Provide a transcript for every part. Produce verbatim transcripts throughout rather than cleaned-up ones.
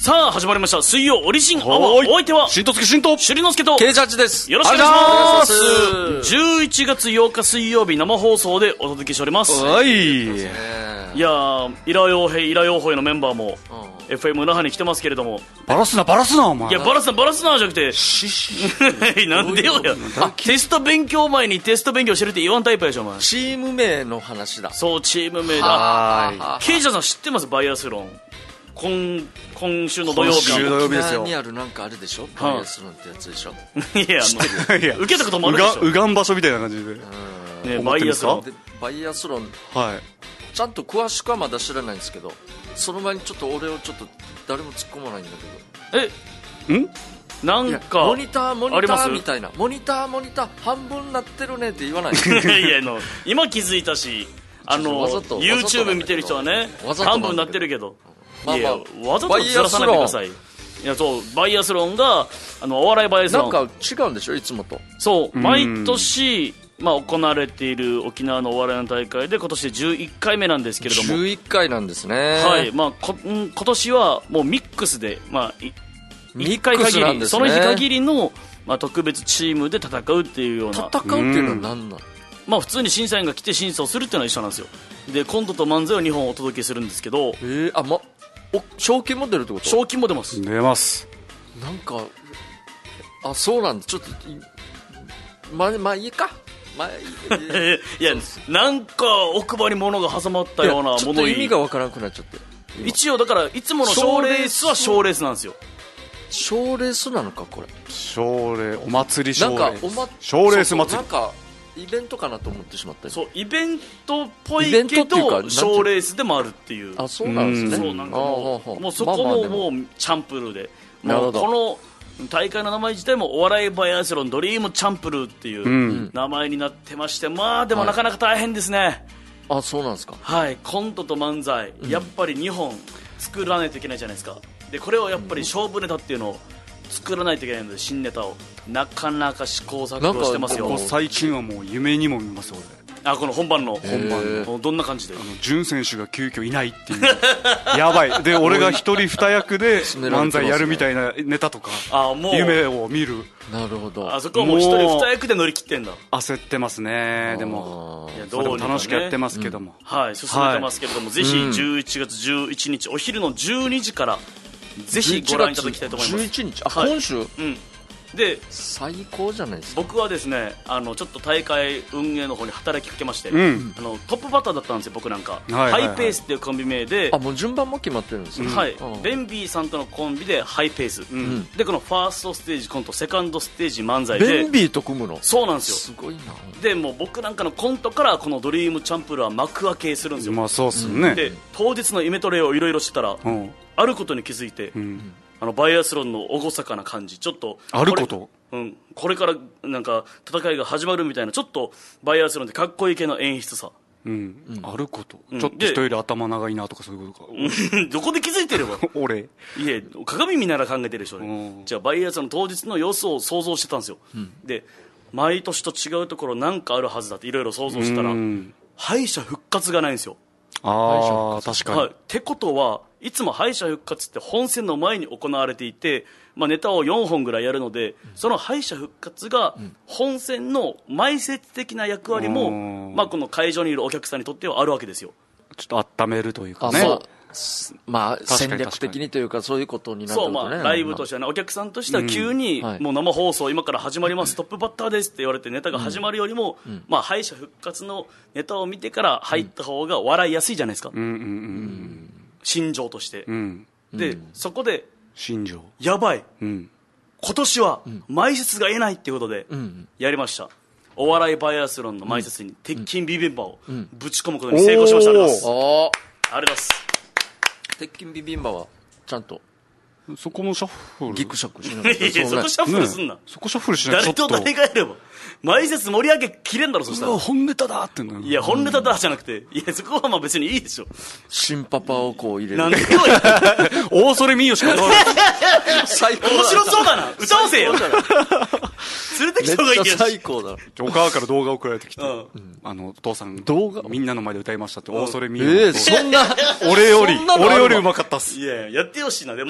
さあ始まりました水曜オリジンアワー。お相手はしんとつきしんとしゅりのすけとケイジャッジです。 よろしくお願いします。 お願いします。 じゅういちがつようか水曜日生放送でお届けしております。 はい。 いやー、イラヨウヘイイラヨウホイのメンバーも エフエム 那覇に来てますけれども、 バラすなバラすなお前。 いやバラすなバラすなじゃなくてししなんでよや。あ、テスト勉強前にテスト勉強してるって言わんタイプやでしょお前。 チーム名の話だ。 そう、チーム名だ。 はケイジャーさん知ってます？バイアスロン今, 今週の土曜日。 今週土曜日ですよ。 沖縄にあるなんかあるでしょ、バイアスロンってやつでしょ。 いや、あのいや受けたこともあるでしょ。 うがうがん場所みたいな感じで、 ね、 思ってるんですか？ バイアスロンでバイアスロンはい。 ちゃんと詳しくはまだ知らないんですけど、その前にちょっと俺をちょっと誰も突っ込まないんだけえんなんど、いやかモニターモニタありますーみたいな、モニターモニター半分なってるねって言わない。 いやいや、あの今気づいたし、あのわざと YouTube 見てる人はねわざと半分になってるけど、 まあまあいやわざとずらさないでください。いや、そう、バイアスロンがあのお笑いバイアスロンなんか違うんでしょいつもと。 そう、 うん毎年、まあ、行われている沖縄のお笑いの大会で今年でじゅういっかいめなんですけれども、 じゅういっかいなんですね。 はい、まあ、こん今年はもうミックスで、まあ、いミッいっかい限り、 クスなんですねその日限りの、まあ、特別チームで戦うっていうような、 戦うっていうのは何なの？ まあ、普通に審査員が来て審査をするっていうのは一緒なんですよ。でコントと漫才をにほんお届けするんですけど、 えー、あまお賞金も出るってこと？ 賞金も出ます。 出ます。 なんかあそうなんだ。ちょっといままあいいか。まあいいいや、なんか奥歯に物が挟まったようなもちょっとのに、 意味がわからなくなっちゃって今一応だからいつもの賞レースは賞レースなんですよ。 賞レースなのかこれ。 奨励お祭りなん奨励かおま奨レース祭り。 そうそうなんかイベントかなと思ってしまったよ。 そう、イベントっぽいイベントけっていうかど賞レースでもあるっていう。 あそうなんですね。 そう、なんかもああああう、もうそこもまあまあでももうチャンプルーで、 なるほどもうこの大会の名前自体もお笑いバイアスロンドリームチャンプルーっていううん名前になってまして、まあでもなかなか大変ですね。 あそうなんですか。 はい、コントと漫才、やっぱりにほん作らないといけないじゃないですか。でこれをやっぱり勝負ネタっていうのを作らないといけないので、新ネタをなかなか試行錯誤してますよ。 ここ最近はもう夢にも見ます俺。 あ、この本番の本番ののどんな感じで？ あの潤選手が急遽いないっていうやばい。で俺が一人二役で漫才やるみたいなネタとかあ、もう夢を見る。 なるほど。 あそこはもう一人二役で乗り切ってんだ。 焦ってますね。でもいや、 まあでもにかね楽しくやってますけども、 はい、進めてますけれども、ぜひじゅういちがつじゅういちにちお昼のじゅうにじからぜひご覧いただきたいと思います。 じゅういちにちあ、 はい今週うんで最高じゃないですか。 僕はですね、あのちょっと大会運営の方に働きかけまして、 うんあのトップバッターだったんですよ僕なんか、 はいはいはいハイペースっていうコンビ名で、 あもう順番も決まってるんですよ。 はいうんベンビーさんとのコンビでハイペース、 んでこのファーストステージコント、セカンドステージ漫才で、 ベンビーと組むの。 そうなんですよ。 すごいな。 でもう僕なんかのコントからこのドリームチャンプルーは幕開けするんですよ。 まあそうっすね。 で当日のイメトレをいろいろしてたら、 うんあることに気づいて、 うんあのバイアスロンの厳かな感じ、ちょっとあることこれ、うん、これからなんか戦いが始まるみたいな、ちょっとバイアスロンってかっこいい系の演出さうんあること、 んちょっと人より頭長いなとかそういうことか。 どこで気づいてれば俺いや鏡見ながら考えてるでしょ、 うんじゃあバイアスロン当日の様子を想像してたんですよ、で毎年と違うところなんかあるはずだっていろいろ想像してたら、 うん敗者復活がないんですよ。 ああ確かに、 はい、ってことはいつも敗者復活って本戦の前に行われていて、まあ、ネタをよんほんぐらいやるので、その敗者復活が本戦の前説的な役割も、 うんまあ、この会場にいるお客さんにとってはあるわけですよ。 ちょっと温めるというかね。 あそうまあかに戦略的にというかそういうことになってそう、 るとね。 まあ、ライブとしてはね、お客さんとしては急に、 はいもう生放送今から始まります、トップバッターですって言われてネタが始まるよりも、まあ、敗者復活のネタを見てから入った方が笑いやすいじゃないですか、 うんうんうん心情として、 うんでそこで心情。 やばい、 うん今年は前説が得ないっていうことでんやりました。お笑いバイアスロンの前説に鉄筋ビビンバをぶち込むことに成功しました。ありがとうございます。 おーありがとうございます。 鉄筋ビビンバはちゃんとそこもシャッフル。 ギクシャクしながらいやそこシャッフルすんな、 ねそこシャッフルしない誰ととちょっと誰がやれば前説盛り上げきれんだろ。そしたうわら本ネタだってのいや本ネタだじゃなくて、いやそこはまあ別にいいでしょ。 新パパをこう入れる。 なんでよ大それみよしか言わない。 最高だ面白そうだな、歌わせよ連れてきた方がいいめっちゃや最高だ。 お母から動画送られてきて、 うんあのお父さん動画みんなの前で歌いましたって、大それみよ、 ええそんな俺よりそんなのあるの俺よりうまかったっす。 いややってほしいな。で正竹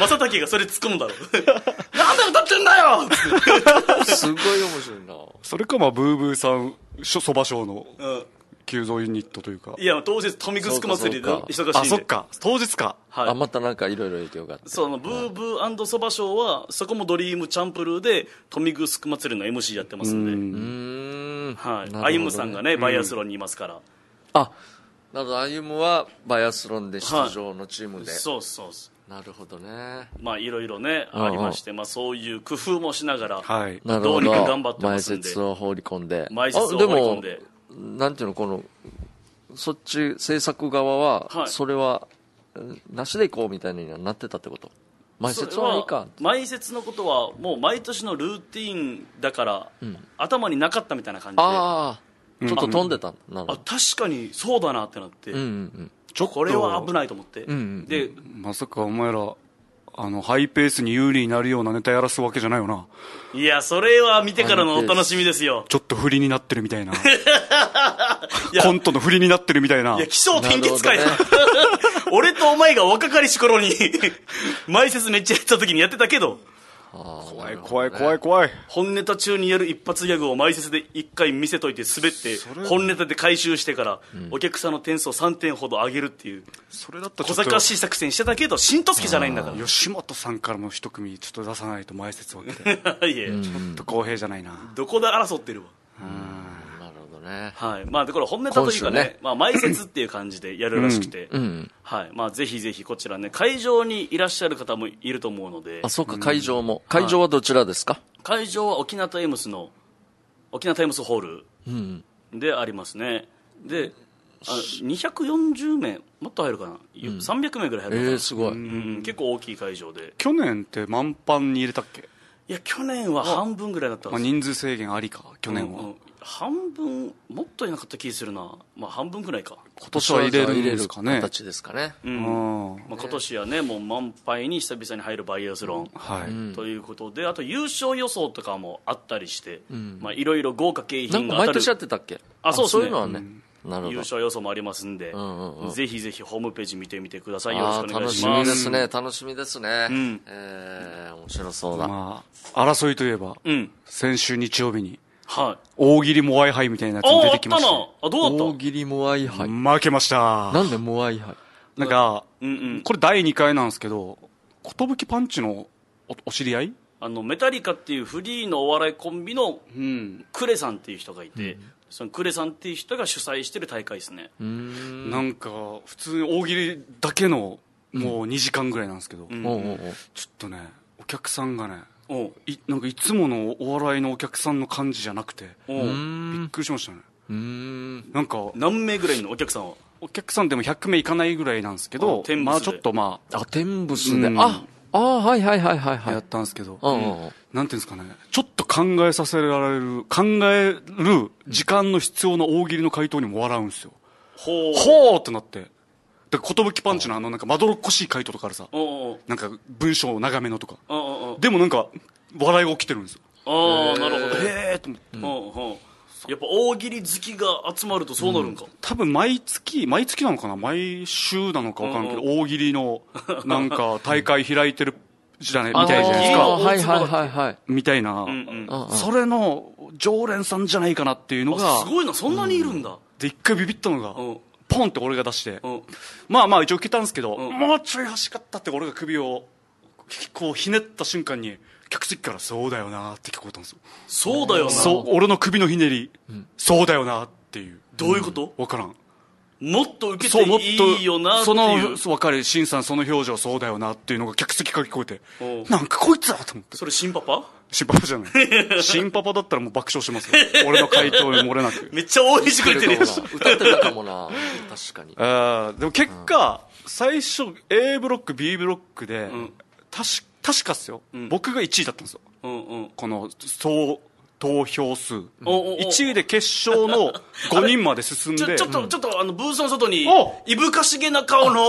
がそれ突っ込むだろなんで歌ってんだよすごい面白いな。 それかまあブーブーさんそば賞のうん急増ユニットというか。 いや当日富城祭りで忙しいんで。 あそっか当日か、 はい、 あまたなんかいろいろ影響があって、 そのブーブーそば賞はそこもドリームチャンプルーで富城祭りの エムシー やってますんで、 うーん、 はい、 なるほどねアイムさんがねバイアスロンにいますから、 あなるほど、アイムはバイアスロンで出場のチームで、はい、 そうそうそう、 なるほどね。 まあいろいろねうんうんありまして、まあ、そういう工夫もしながら、 はい、 なるほど、 どうにか頑張ってますんで、 前説を放り込んで、 前説を放り込んで、 あでもなんていうの、このそっち制作側は、 はい、 それはなしでいこうみたいにはなってたってこと。前説はいいか。 前説のことはもう毎年のルーティーンだから、うん、頭になかったみたいな感じで、 ああちょっと飛んでた、うん、なるほど。 あ確かにそうだなってなって、 うんうんうん、 ちょこれは危ないと思って、うんうん、でまさかお前らあのハイペースに有利になるようなネタやらすわけじゃないよな。 いやそれは見てからのお楽しみですよ。 ちょっと振りになってるみたいなコントの振りになってるみたいな。 いや気象転結会だ、ね、俺とお前が若かりし頃に前説めっちゃやった時にやってたけど、 怖い怖い怖い怖い。 本ネタ中にやる一発ギャグを前説で一回見せといて滑って本ネタで回収してから、うん、お客さんの点数をさんてんほど上げるっていう、それだったら小賢しい作戦してたけど新十月じゃないんだから。 吉本さんからも一組ちょっと出さないと前説分けていやちょっと公平じゃないな。 どこで争ってるわ。 うんなるほどね。 はいまあ、でこれ本ネタというか ね, ね、まあ、前説っていう感じでやるらしくて、うんうんはいまあ、ぜひぜひこちらね会場にいらっしゃる方もいると思うので。 あそうか会場も、会場はどちらですか。はい、 会場は沖縄タイムスの沖縄タイムスホールでありますね。であにひゃくよんじゅうめいもっと入るかな、うん、さんびゃくめいぐらい入るかな、 えー、すごい、うんうん、結構大きい会場で。 去年って満帆に入れたっけ。 いや去年は半分ぐらいだったんです、 まあ、人数制限ありか去年は、うんうん、 半分もっといなかった気するな、まあ、半分ぐらいか。 今年は入れるんですかね。 形ですかね、 うんまあ、今年はねもう満杯に久々に入るバイアスロン、 はい、 ということであと優勝予想とかもあったりしていろいろ豪華景品が当たる。 なんか毎年やってたっけ。 あそうですね、 そういうのはね、うんなるほど。 優勝予想もありますんで、うんうんうん、ぜひぜひホームページ見てみてください。よろしくお願いします。 楽しみですね楽しみですね、うんえー、面白そうだ、 まあ、争いといえば、うん、先週日曜日に、 はい、 大喜利モアイ杯みたいなやつに出てきました。 ああどうだった。 大喜利モアイ杯負けました。 なんでモアイ杯。 なんか、うんうん、これだいにかいなんですけど寿パンチの お, お知り合いあのメタリカっていうフリーのお笑いコンビのクレさんっていう人がいて、うん、そのクレさんっていう人が主催してる大会ですね。 うーんなんか普通に大喜利だけのもうにじかんぐらいなんですけど、うん、ちょっとねお客さんがねいなんかいつものお笑いのお客さんの感じじゃなくてびっくりしましたね。うーんなんか何名ぐらいのお客さんは。 お客さんでもひゃくめいいかないぐらいなんですけど、まあちょっとまああテンブスで、うん、ああはいはいはいはいはいやったんですけど、 うんうんうん、 なんていうんですかねちょっと考えさせられる考える時間の必要な大喜利の回答にも笑うんですよ。 ほうほうってなってで寿パンチのあのなんかまどろっこしい回答とかあるさなんか文章長めのとかでもなんか笑いが起きてるんですよ。 ああなるほどへえと思って、うんうんうんやっぱ大喜利好きが集まるとそうなるんか、うん、 多分毎月毎月なのかな毎週なのか分からんけど、うんうん、大喜利のなんか大会開いてるじゃないみたいじゃないですかはいはいはいはいみたいな、うんうん、それの常連さんじゃないかなっていうのがすごいなそんなにいるんだ、うん、 で一回ビビったのが、うん、ポンって俺が出して、うん、まあまあ一応来たんですけど、うん、もうちょい端かったって俺が首をこうひねった瞬間に客席からそうだよなって聞こえたんですよ。 そうだよなそう俺の首のひねり、うん、そうだよなっていう。 どういうこと？ 分からん。 もっと受けていいよなっていう。 その分かるシンさんその表情そうだよなっていうのが客席から聞こえてなんかこいつだと思って。 それ新パパ？ 新パパじゃない新パパだったらもう爆笑しますよ俺の回答に漏れなくめっちゃ応援してくれてるよ歌ってたかもな確かに。 あでも結果、うん、最初 A ブロック B ブロックで、うん、確か確かっすよ、うん、僕がいちいだったんですよ、うんうん、この総投票数、うん、いちいで決勝のごにんまで進んでちょちょっとちょっとあのブースの外にいぶかしげな顔の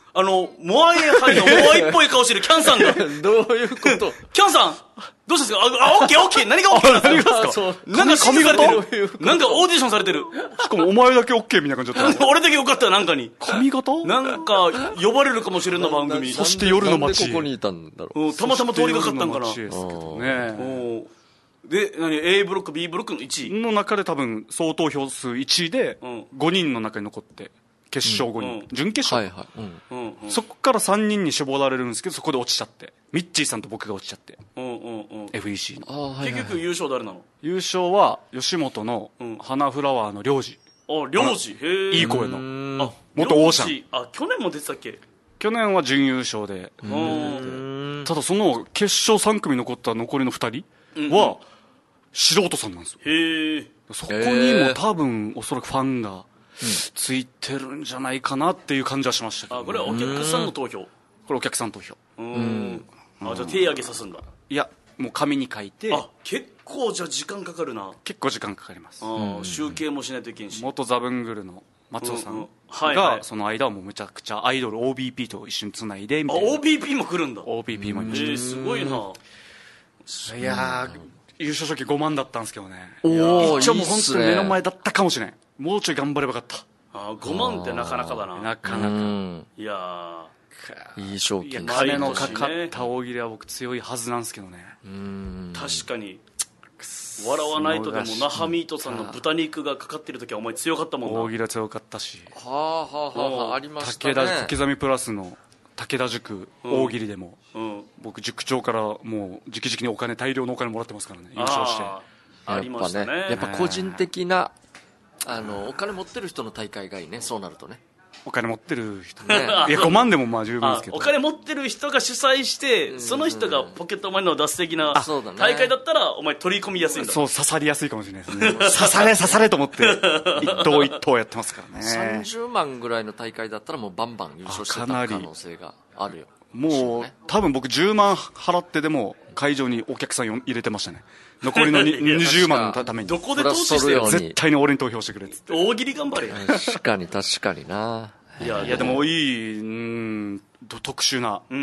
あのモアイハイのモアイっぽい顔してるキャンさんがどういうことキャンさんどうしたんですか。あ、オッケーオッケー。何がオッケーなんですか。 そうなんか髪型なんかオーディションされてる。 しかもお前だけオッケーみたいな感じだった。 俺だけよかったなんかに。 髪型なんか呼ばれるかもしれんな番組。 そして夜の街。 なんでここにいたんだろう。 たまたま通りがかったんかな。 ね。 で、何 A ブロック B ブロックのいちいの中で多分総投票数いちいでごにんの中に残って決勝ごにん、準決勝、はいはいうんうん、そこからさんにんに絞られるんですけどそこで落ちちゃってミッチーさんと僕が落ちちゃって、うんうんうん、エフイーシー の、 はいはい、結局優勝誰なの。 優勝は吉本の花フラワーの領事、 うん、あ領事へえいい声のあ元オーシャンあ去年も出てたっけ。 去年は準優勝でただその決勝さん組残った残りのふたりは素人さんなんですよ。へえ。そこにも多分おそらくファンがついてるんじゃないかなっていう感じはしましたけど、ね、 あこれはお客さんの投票。 これお客さん投票。 うんあじゃあ手上げさすんだ。 いやもう紙に書いて。 あ結構じゃあ時間かかるな。 結構時間かかります。 あ集計もしないといけんし。 元ザブングルの松尾さんがその間はもうめちゃくちゃアイドル オービーピー と一緒につないでみたいな。 あ オービーピー も来るんだ。 オービーピー もいました。 えー、すごいな。 いやー優勝賞金ごまんだったんですけどね。 お一応もう本当に目の前だったかもしれん。もうちょい頑張ればよかった。 あごまんってなかなかだな。 なかなか。 いやいい賞金。 いや金のかかった大喜利は僕強いはずなんですけどね。 うん確かに笑わないとでも那覇ミートさんの豚肉がかかってる時はお前強かったもんな。 大喜利は強かったし。 はあはあはあありましたね。 武田小刻みプラスの武田塾大喜利でも、うん、僕塾長からもう直々にお金大量のお金もらってますからね。優勝してありましたね。 やっぱ個人的なあのお金持ってる人の大会がいいね。そうなるとねお金持ってる人ねいやごまんでもまあ十分ですけどお金持ってる人が主催して、うん、その人がポケットマネーを出す的な大会だったらお前取り込みやすいんだ。 そう刺さりやすいかもしれないですね刺され刺されと思って一投一投やってますからね。 さんじゅうまんぐらいの大会だったらもうバンバン優勝してた可能性があるよ。 もう多分僕じゅうまん払ってでも会場にお客さん入れてましたね。残りのにじゅうまんのためにどこで投資してよ。 絶対に俺に投票してくれっつって大喜利頑張れ。 確かに確かにな。 いやいやでもいいうん特殊な、うんうん、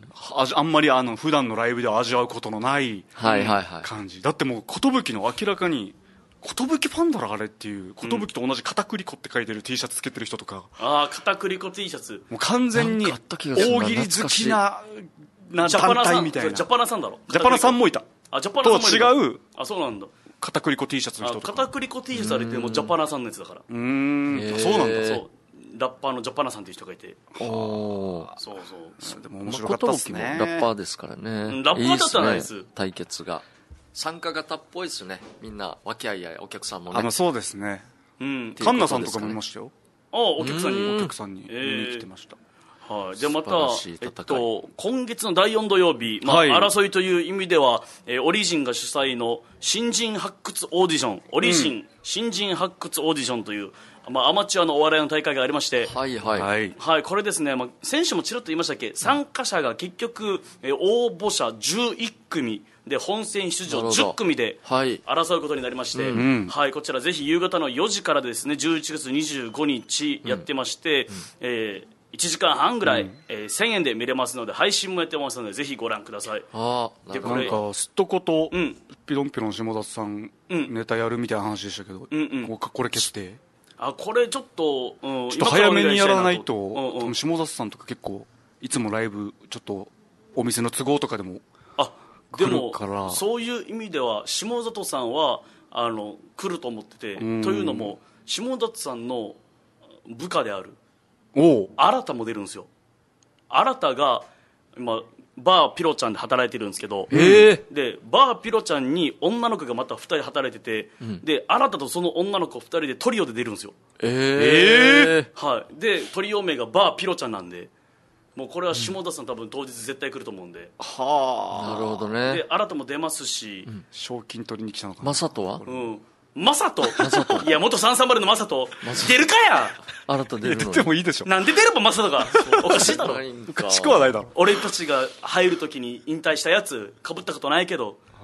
あ, あんまりあの普段のライブでは味わうことのない感じ、はいはいはい、だってもう寿の明らかに寿ファンだろあれっていう寿と同じ片栗粉って書いてる T シャツつけてる人とか、 うん、ああ片栗粉 T シャツもう完全に大喜利好きなな団体みたいな。 ジャパナさんだろ。 ジャパナさんもいた。 あジャパナさんもいる。 と違うあそうなんだ片栗粉 T シャツの人とか。 片栗粉 T シャツあれってもうジャパナさんのやつだから。 うーんそうなんだ。 そうラッパーのジャパナさんっていう人がいて。 おそうそうでも面白かったですね。 ラッパーですからね、うん、 ラッパーだったらないです。いいっすね、 対決が参加型っぽいですね。みんな和気あいあいお客さんもね。 あのそうですね。うんカンナさんとかもいましたよ。 ああお客さんにお客さんに見に来てました、 えーはい、でまた、えっと、今月のだいよん土曜日、まあはい、争いという意味では、えー、オリジンが主催の新人発掘オーディションオリジン、うん、新人発掘オーディションという、まあ、アマチュアのお笑いの大会がありまして、 はいはいはいはい、これですね、まあ、先週もちらっと言いましたっけ、参加者が結局、えー、応募者じゅういち組で本戦出場じゅっ組で争うことになりまして、はいうんはい、こちらぜひ夕方のよじからですねじゅういちがつにじゅうごにちやってまして、うんえー、いちじかんはんぐらい、うんえー、せんえんで見れますので配信もやってますのでぜひご覧ください。 あでこれなんかすっとこと、うん、ピロンピロン下田さん、うん、ネタやるみたいな話でしたけど、うんうん、これ決定。 あこれちょっと、うん、 ちょっと早めにやらないと、うんうん、下田さんとか結構いつもライブちょっとお店の都合とかでもあでもそういう意味では下里さんはあの来ると思ってて、というのも下里さんの部下である新も出るんですよ。新が今バーピロちゃんで働いてるんですけど、えー、でバーピロちゃんに女の子がまたふたり働いてて、うん、で新とその女の子ふたりでトリオで出るんですよ。えー、はい、でトリオ名がバーピロちゃんなんでもうこれは下田さん、うん、多分当日絶対来ると思うんで。 はあなるほどね。 で新も出ますし、 うん、賞金取りに来たのかな。 マサトはうんマサトいや元さんさんまるのマサト出るかや。 新た出るの出てもいいでしょ。 なんで出るばマサトがおかしいだろ。 おかしくはないだろ。 俺たちが入るときに引退したやつかぶったことないけど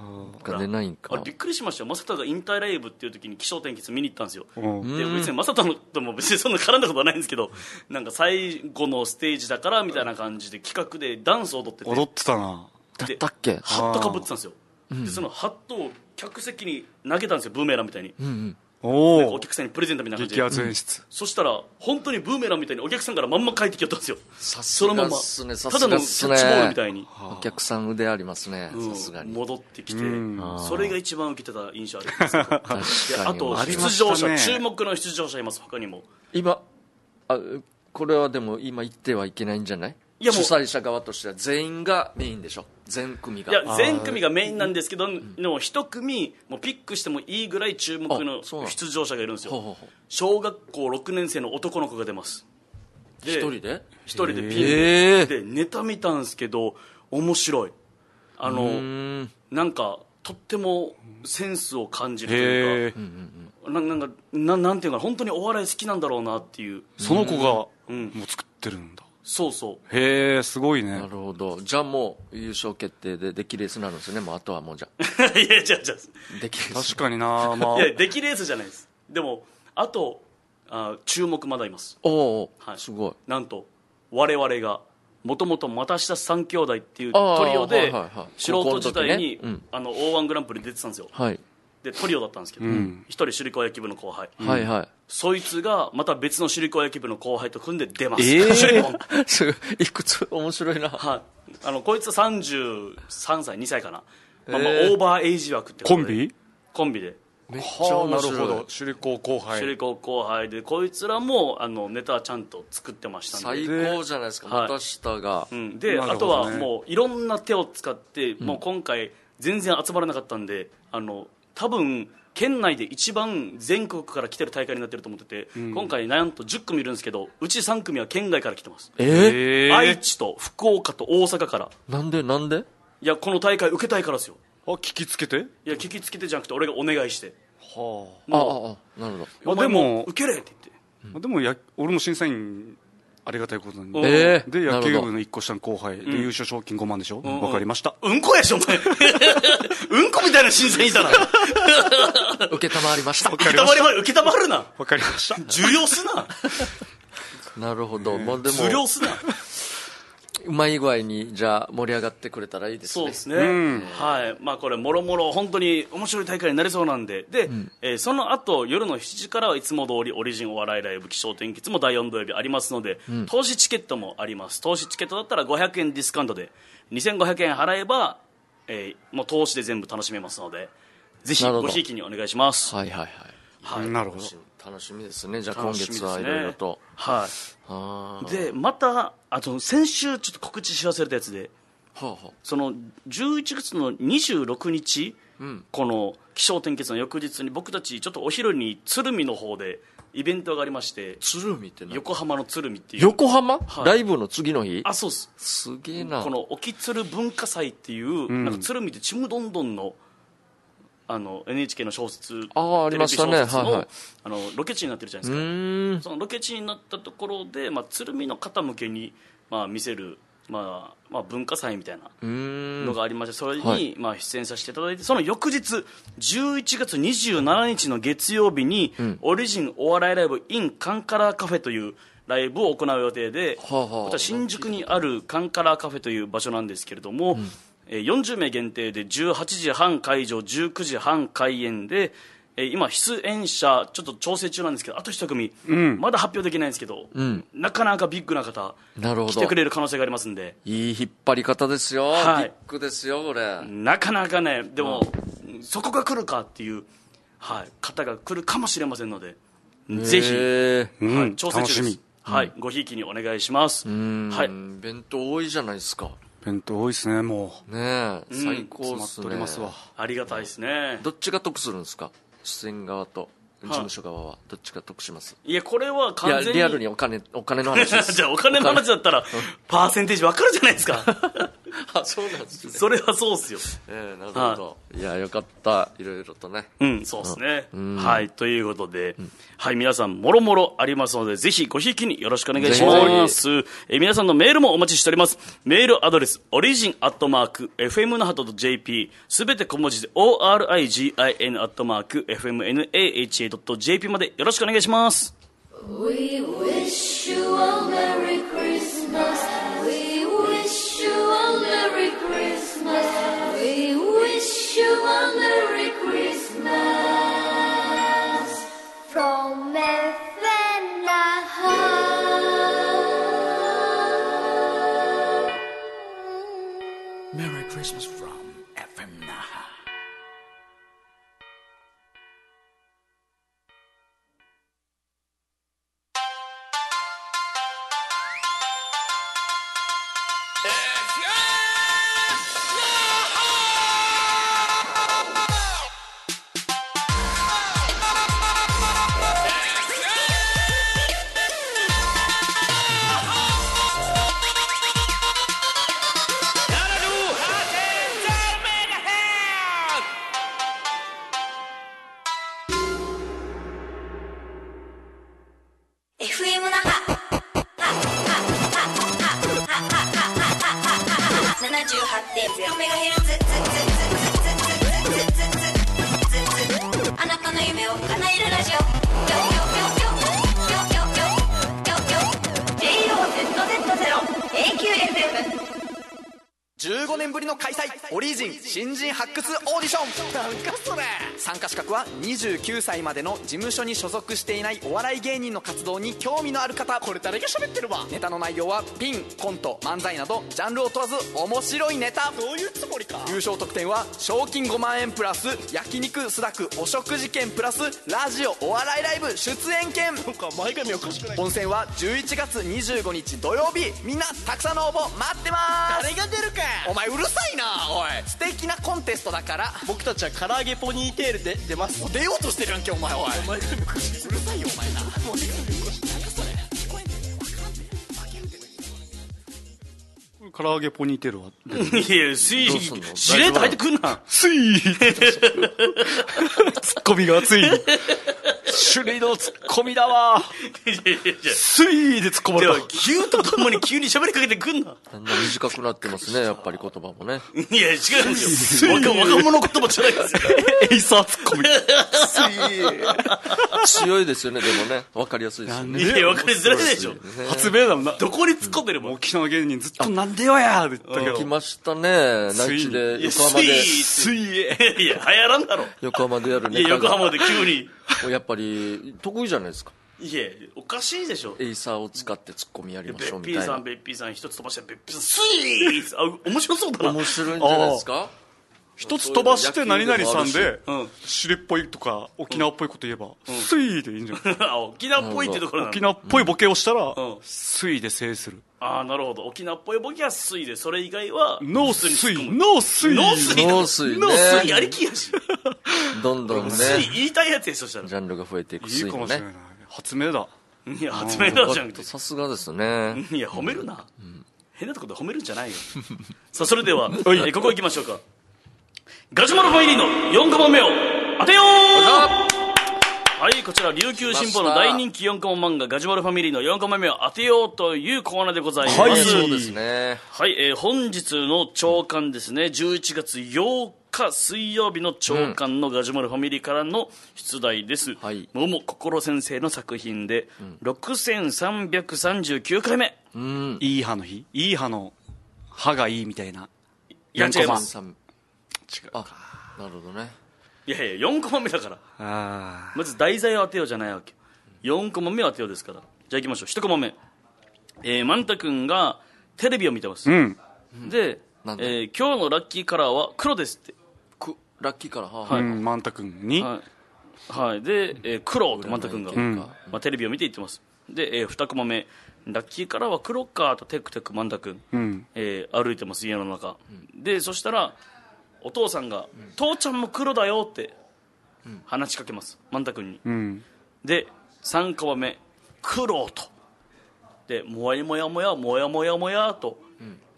か出ないんか。 あれびっくりしましたよ。正人が引退ライブっていう時に起承転結見に行ったんですよ。で別に正人とも別にそんな絡んだことはないんですけど、なんか最後のステージだからみたいな感じで企画でダンスを踊ってて、 踊ってたな。 だったっけ。 ハットかぶってたんですよ。でそのハットを客席に投げたんですよ、ブーメランみたいに。うんうん、おお客さんにプレゼントみたいな感じで。 激アツ演出、うん、 そしたら本当にブーメランみたいにお客さんからまんま帰ってきよったんですよ。 さすがっすね。 そのままただのキャッチボールみたいに。 お客さん腕ありますね、さすがに。 戻ってきて、それが一番受けてた印象あるんですけど。であと出場者、ね、注目の出場者います。他にも今あこれはでも今言ってはいけないんじゃない。いや主催者側としては全員がメインでしょ、全組が。 いや全組がメインなんですけど、でも一組もうピックしてもいいぐらい注目の出場者がいるんですよ。ほうほうほう。小学校ろくねん生の男の子が出ます。 一人で一人でピンででネタ見たんですけど面白い。あのなんかとってもセンスを感じるというか、ななんかななんていうか本当にお笑い好きなんだろうなっていう。 その子が、うん、もう作ってるんだ。 そうそう。 へえ、すごいね。 なるほど。じゃあもう優勝決定で出来レースになるんですよね。もうあとはもうじゃあいやじゃあじゃあ出来レース。 確かにな、まあ、 いや出来レースじゃないです。でもあとあ注目まだいます。 おお、 はい、 すごい。 なんと我々がもともと又下三兄弟っていうトリオで、はいはいはい、素人時代に、ね、うん、あの オーワン グランプリ出てたんですよ。はい。でトリオだったんですけど、一、うん、人首里高野球部の後輩、 はいはい、 そいつがまた別の首里高野球部の後輩と組んで出ます。 えー、いくつ面白いな。 はい、あのこいつはさんじゅうさんさいにさいかな、まあまあ、オーバーエイジ枠ってことでコンビコンビでめっちゃ面白い。 なるほど。首里高後輩首里高後輩でこいつらもあのネタちゃんと作ってましたんで最高じゃないですか。又下が、 はい、うん、で、ね、あとはもういろんな手を使って、うん、もう今回全然集まらなかったんで、あの多分県内で一番全国から来てる大会になってると思ってて、うん、今回なんとじゅっ組いるんですけど、うちさん組は県外から来てます。 えー、 愛知と福岡と大阪から。 なんでなんで。 いやこの大会受けたいからですよ。 あ、聞きつけて。 いや聞きつけてじゃなくて俺がお願いして、 はあ、ああ、なるほど。お前も受けれって言って、 うん、でもや俺も審査員ありがたいことに、 えー、 で野球部のいっこ下の後輩で、うん、優勝賞金ごまんでしょ。わ、うん、かりました。 うんこやしお前うんこみたいな審査員いたな受けたまわりました。 受けたまる受けたまるな。 わかりました。 受領すななるほど、えー、まあ、でも受領すなうまい具合にじゃあ盛り上がってくれたらいいですね。 そうですね、うん、はい。まあこれもろもろ本当に面白い大会になりそうなんで、で、うん、えー、その後夜のしちじからはいつも通りオリジンお笑いライブ起承転結もだいよん土曜日ありますので、うん、投資チケットもあります。投資チケットだったらごひゃくえんディスカウントでにせんごひゃくえん払えば、えー、もう投資で全部楽しめますので、ぜひごひいきにお願いします。 はいはいはい、 はい、なるほど。 楽しみですね。じゃあ今月はいろいろと、 はい。あでまたあと先週ちょっと告知し忘れたやつで、はあはあ、そのじゅういちがつのにじゅうろくにち、うん、この起承転結の翌日に僕たちちょっとお昼に鶴見の方でイベントがありまして。 鶴見って何？ 横浜の鶴見っていう。 横浜、はい、ライブの次の日。 あ、そうです。 すげえな。 この沖鶴文化祭っていう、うん、なんか鶴見ってちむどんどんのあの エヌエイチケー の小説、 あありましたね、はいはい、 あのロケ地になってるじゃないですか。そのロケ地になったところで、まあ、鶴見の方向けに、まあ、見せる、まあまあ、文化祭みたいなのがありまして、それに、はい、まあ、出演させていただいて、その翌日じゅういちがつにじゅうしちにちの月曜日に、うん、オリジンお笑いライブ in カンカラーカフェというライブを行う予定で、はあはあ、こちら新宿にあるカンカラーカフェという場所なんですけれども、うん、よんじゅうめい限定でじゅうはちじはん会場じゅうくじはん開演で、今出演者ちょっと調整中なんですけど、あと一組、うん、まだ発表できないんですけど、うん、なかなかビッグな方なるほど来てくれる可能性がありますんで、 いい引っ張り方ですよ、はい、ビッグですよこれ。 なかなかね、でも、うん、そこが来るかっていう、はい、方が来るかもしれませんので、ぜひ、はい、調整中です、はい、ごひいきにお願いします。はい、 弁当多いじゃないですか。 弁当多いですね。もうねえ、最高っすね、 うん、ますわ。 ありがたいですね。 どっちが得するんですか、出演側と事務所側はどっちが得します？ いやこれは完全に、いやリアルにお金お金の話ですじゃあお金の話だったらパーセンテージ分かるじゃないですかあ、そうなんですね。 それはそうっすよ。 えー、なるほど、はい、いやよかった、いろいろとね。 うん、そうですね、 うん、 はい、ということで、うん、はい、皆さんもろもろありますので、ぜひごひいきによろしくお願いします。え皆さんのメールもお待ちしております。メールアドレスオリジンアットマーク エフエムナハト ドット ジェーピー、 すべて小文字で オーアールアイジーアイエヌ アットマーク エフエムエヌエーエイチエー ドット ジェーピー までよろしくお願いします。 We wish you a Merry Christmas. We wish you a Merry Christmas. We wish you a Merry Christmas. From F M Naha. Merry Christmas from F M Naha. じゅうごねんぶりの開催、オリジン新人発掘オーディション。なんかそれ。参加資格はにじゅうきゅうさいまでの事務所に所属していないお笑い芸人の活動に興味のある方。これ誰が喋ってるわ。ネタの内容はピン、コント、漫才などジャンルを問わず面白いネタ。そういうつもりか。優勝特典は賞金ごまんえんプラス焼肉スダクお食事券プラスラジオお笑いライブ出演券。なんか前髪おかしくない。本選はじゅういちがつにじゅうごにち土曜日。みんなたくさんの応募待ってます。誰が出るか。お前うるさいな。おい、素敵なコンテストだから。僕たちは唐揚げポニーテールで出ます。出ようとしてるやんけお前。おい、お前うるさいよお前な。もうなんかそれ聞こえんねん。わかんねん。唐揚げポニーテールは。 いや、スイーしれっと入ってくんな。 スイーツッコミがついに種類のツッコミだわ。スイーでツッコまれた。 急とともに急に喋りかけてくんな。 だんだん短くなってますね、やっぱり言葉もね。 いや違うんですよ。若者言葉じゃないですよ。 エイサーツッコミ。 スイー強いですよね。でもね、分かりやすいですよね。 いや分かりづらいでしょ。 発明だもんな。 どこに突っ込んでるもん。 沖縄芸人ずっとなんでよやって言ったけど。 来ましたね。内地で横浜でスイー。いや流行らんだろ。 横浜でやるネタ。 いや横浜で急に。 やっぱり得意じゃないですか。 いやおかしいでしょ。 エイサーを使ってツッコミやりましょうみたいな。 ベッピーさんベッピーさん一つ飛ばしてベッピーさんスイー。あ面白そうだな。 面白いんじゃないですか。 一つ飛ばして何々さんでしれっぽいとか沖縄っぽいこと言えばスイでいいんじゃない。 沖縄っぽいってところ。 沖縄っぽいボケをしたらスイで制する。 ああなるほど。沖縄っぽいボケはスイで、それ以外はノースイノースイノースイノースイノースイやりきやし。 どんどんねスイ言いたいやつや。そしたらジャンルが増えていく。スイもね発明だ。 いや発明だじゃん。 さすがですね。 いや褒めるな。変なところで褒めるんじゃないよ。さあそれではここ行きましょうか。ガジュマルファミリーのよんコマ目を当てよう。はい、こちら琉球新報の大人気よんコマ漫画ガジュマルファミリーのよんコマ目を当てようというコーナーでございます。 はい、そうですね。 はい、えー、本日の朝刊ですね、じゅういちがつようか水曜日の朝刊のガジュマルファミリーからの出題です、うん、はい、桃心先生の作品で、うん、ろくせんさんびゃくさんじゅうきゅうかいめ、 うん、いい歯の日、いい歯の歯がいいみたいな。 いや違います。 違うか。なるほどね。 いやいやよんコマ目だから。あまず題材を当てようじゃないわけ。よんコマ目を当てようですから。じゃあいきましょう。いちコマ目、えー、マンタ君がテレビを見てます、うん、で、えー、今日のラッキーカラーは黒ですって。 ラッキーカラー、 はい、うん、マンタ君に、 はい、はい、で、えー、黒とマンタ君が、うんまあ、テレビを見て言ってます。で、えー、にコマ目、ラッキーカラーは黒かとテクテクマンタ君、うんえー、歩いてます家の中、うん、でそしたらお父さんが、うん、父ちゃんも黒だよって話しかけます、マンタ君に、うん、でさんコマ目、黒とでもやもやもやもやもやもやと、うん、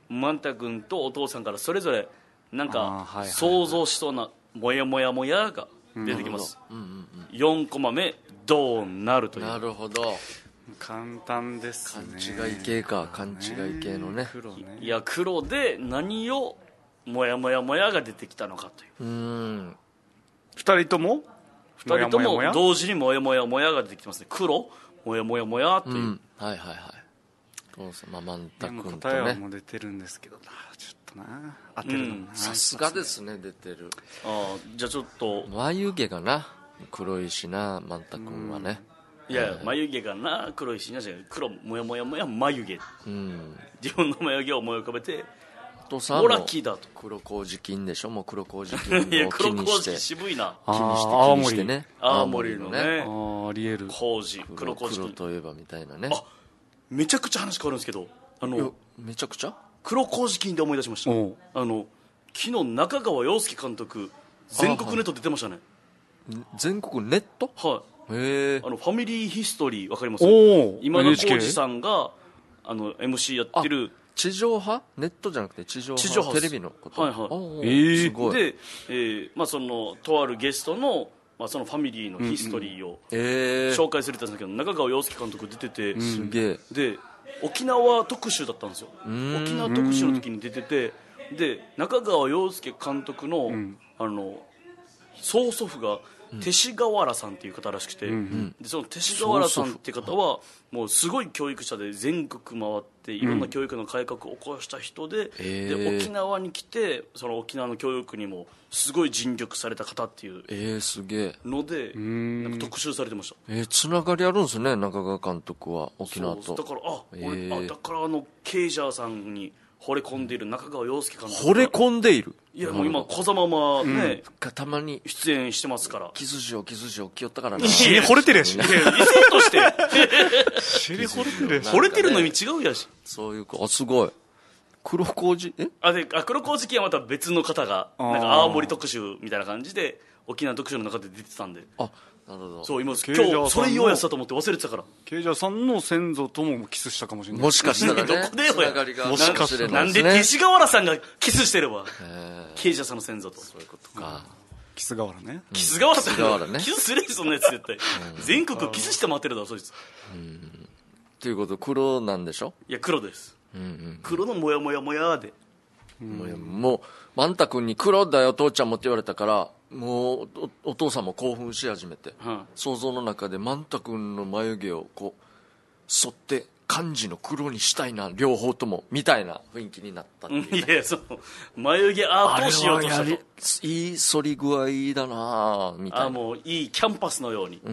マンタ君とお父さんからそれぞれなんか想像しそうなモヤモヤモヤが出てきます、うんうんうん、よんコマ目どうなるという。 なるほど、 簡単ですね。 勘違い系か、勘違い系のね。 黒ね。 いや黒で何をモヤモヤモヤが出てきたのかという。 うーん、 二人とも二人とも同時にモヤモヤモヤが出てきてますね。黒モヤモヤモヤっていう、うん、 はいはいはい。お父様マンタ君とね。 答えはもう出てるんですけどな、ちょっとな当てるのな、 さすがですね、出てる。 ああ、じゃあちょっと眉毛がな黒いしな、マンタ君はね。 いや、はい、眉毛がな黒いしな、じゃ黒モヤモヤモヤ眉毛、うん、自分の眉毛を思い浮かべて、 お父さんも黒麹菌でしょ、もう黒麹菌を気にして。いや黒麹渋いな。 気にして気にしてね。 青森のね、 ありえる麹、黒麹黒といえばみたいなね。 あ、めちゃくちゃ話変わるんですけど、あのめちゃくちゃ黒麹菌で思い出しました。あの昨日中川陽介監督全国ネット出てましたね。 全国ネット、 はい、へあのファミリーヒストリーわかります？今田耕司さんがあの エムシー やってる。 地上波ネットじゃなくて地上波、波テレビのこと。 はいはい、えー、すごい。で、えーまあ、そのとあるゲストの、まあ、そのファミリーのヒストリーを紹介するって言ったんですけど、中川陽介監督出てて、うん、 すげえ。 で沖縄特集だったんですよ。沖縄特集の時に出てて、で中川陽介監督の、うん、あの曽祖父が勅使河原さんっていう方らしくて、うん、でその勅使河原さんっていう方はもうすごい教育者で全国回っていろんな教育の改革を起こした人で、うん、で沖縄に来てその沖縄の教育にもすごい尽力された方っていうので、えー、なんか特集されてました。 えー、つながりあるんですね、中川監督は沖縄と。 だからあ、えー、俺あだからあのケイジャーさんに惚れ込んでいる中川陽介監督、 惚れ込んでいる。 いやもう今小ざまね、 うん、たまに出演してますから。 キスしようキスしよう来よったからな。 知り惚れてるやし。 異性として知り惚れてるやし。 惚れてるの意味違うやし。 そういうあ、すごい。黒麹えあであ黒麹菌はまた別の方がなんか青森特集みたいな感じで沖縄特集の中で出てたんで。あ、 なるほど。 そう今今日それ言おうやったと思って忘れてたから。 ケイジャーさんの先祖ともキスしたかもしれない。 もしかしたらね。 どこでよや。 もしかしたらなんで勅使河原さんがキスしてれば。ケイジャーさんの先祖と。 そういうことか。 キス河原ね。 キス河原さんがキスするしそんなやつ絶対。全国キスして回ってるだろそいつ。 ということ黒なんでしょ？ いや黒です。黒のモヤモヤモヤで。 もうマンタ君に黒だよ父ちゃんもって言われたからもう お, お父さんも興奮し始めて、うん、想像の中でマンタ君の眉毛をこう剃って漢字の黒にしたいな両方ともみたいな雰囲気になったっていう、ね、 いやそう眉毛アートをしようとしたと。 いい剃り具合だなみたいな。 あもういいキャンパスのように、うん、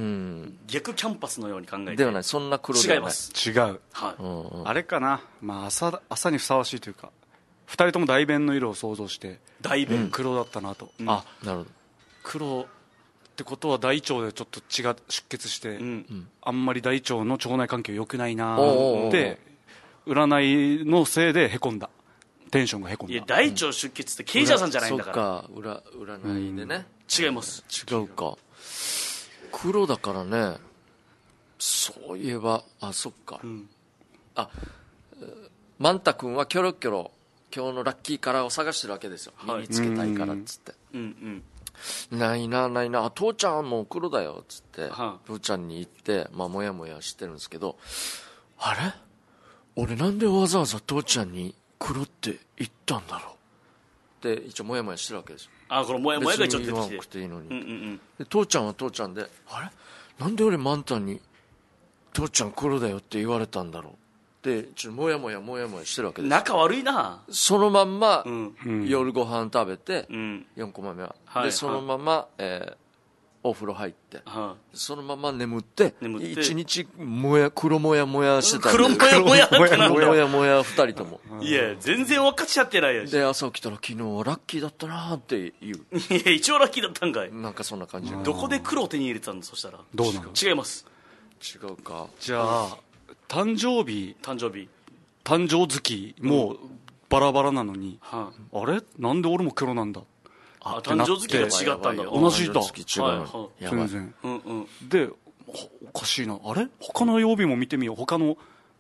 逆キャンパスのように考えて。 ではない、そんな黒ではない。 違います。 違う、はいうんうん、あれかな、まあ、朝, 朝にふさわしいというかふたりとも大便の色を想像して大便黒だったなと、 うん、あなるほど。 黒ってことは大腸でちょっと血が出血して、うん、あんまり大腸の腸内環境良くないなって占いのせいでへこんだ。テンションがへこんだ。 いや大腸出血ってケイジャーさんじゃないんだから。 そっか裏占いでね、 うん、違います。 違うか。黒だからね。そういえばあそっか、うん、あマンタ君はキョロキョロ今日のラッキーカラーを探してるわけですよ、はい、耳つけたいからっつって、うんうん、ないなないな父ちゃんも黒だよっつって、はあ、父ちゃんに言って、まあ、もやもやしてるんですけど、あれ俺なんでわざわざ父ちゃんに黒って言ったんだろうって一応もやもやしてるわけですよ。 あこのもやもやがちょっと出てきて、別に言わなくていいのに、 うんうんうん、 で父ちゃんは父ちゃんであれなんで俺マンタに父ちゃん黒だよって言われたんだろうでちょっともやもやもやもやしてるわけです。 仲悪いな。 そのまんま、 うん、 夜ご飯食べて、うん、よんコマ目は、はい、でそのまま、えー、お風呂入って、はい、そのまま眠って一日もや黒もやもやしてた。 黒もやもやってなんだ。 もやもや二人ともいや全然分かっちゃってないやし。 で朝起きたら昨日はラッキーだったなって言う。 いや一応ラッキーだったんかい。 なんかそんな感じ。 どこで黒を手に入れたんだ。そしたらどうなの。 違います。 違うか。 じゃあ誕生日誕生日誕生月もバラバラなのに、うん、あれなんで俺も黒なんだ。 あ誕生月が違ったんだ。 同じだ。 はい全然、うんうん、でおかしいなあれ他の曜日も見てみよう。他の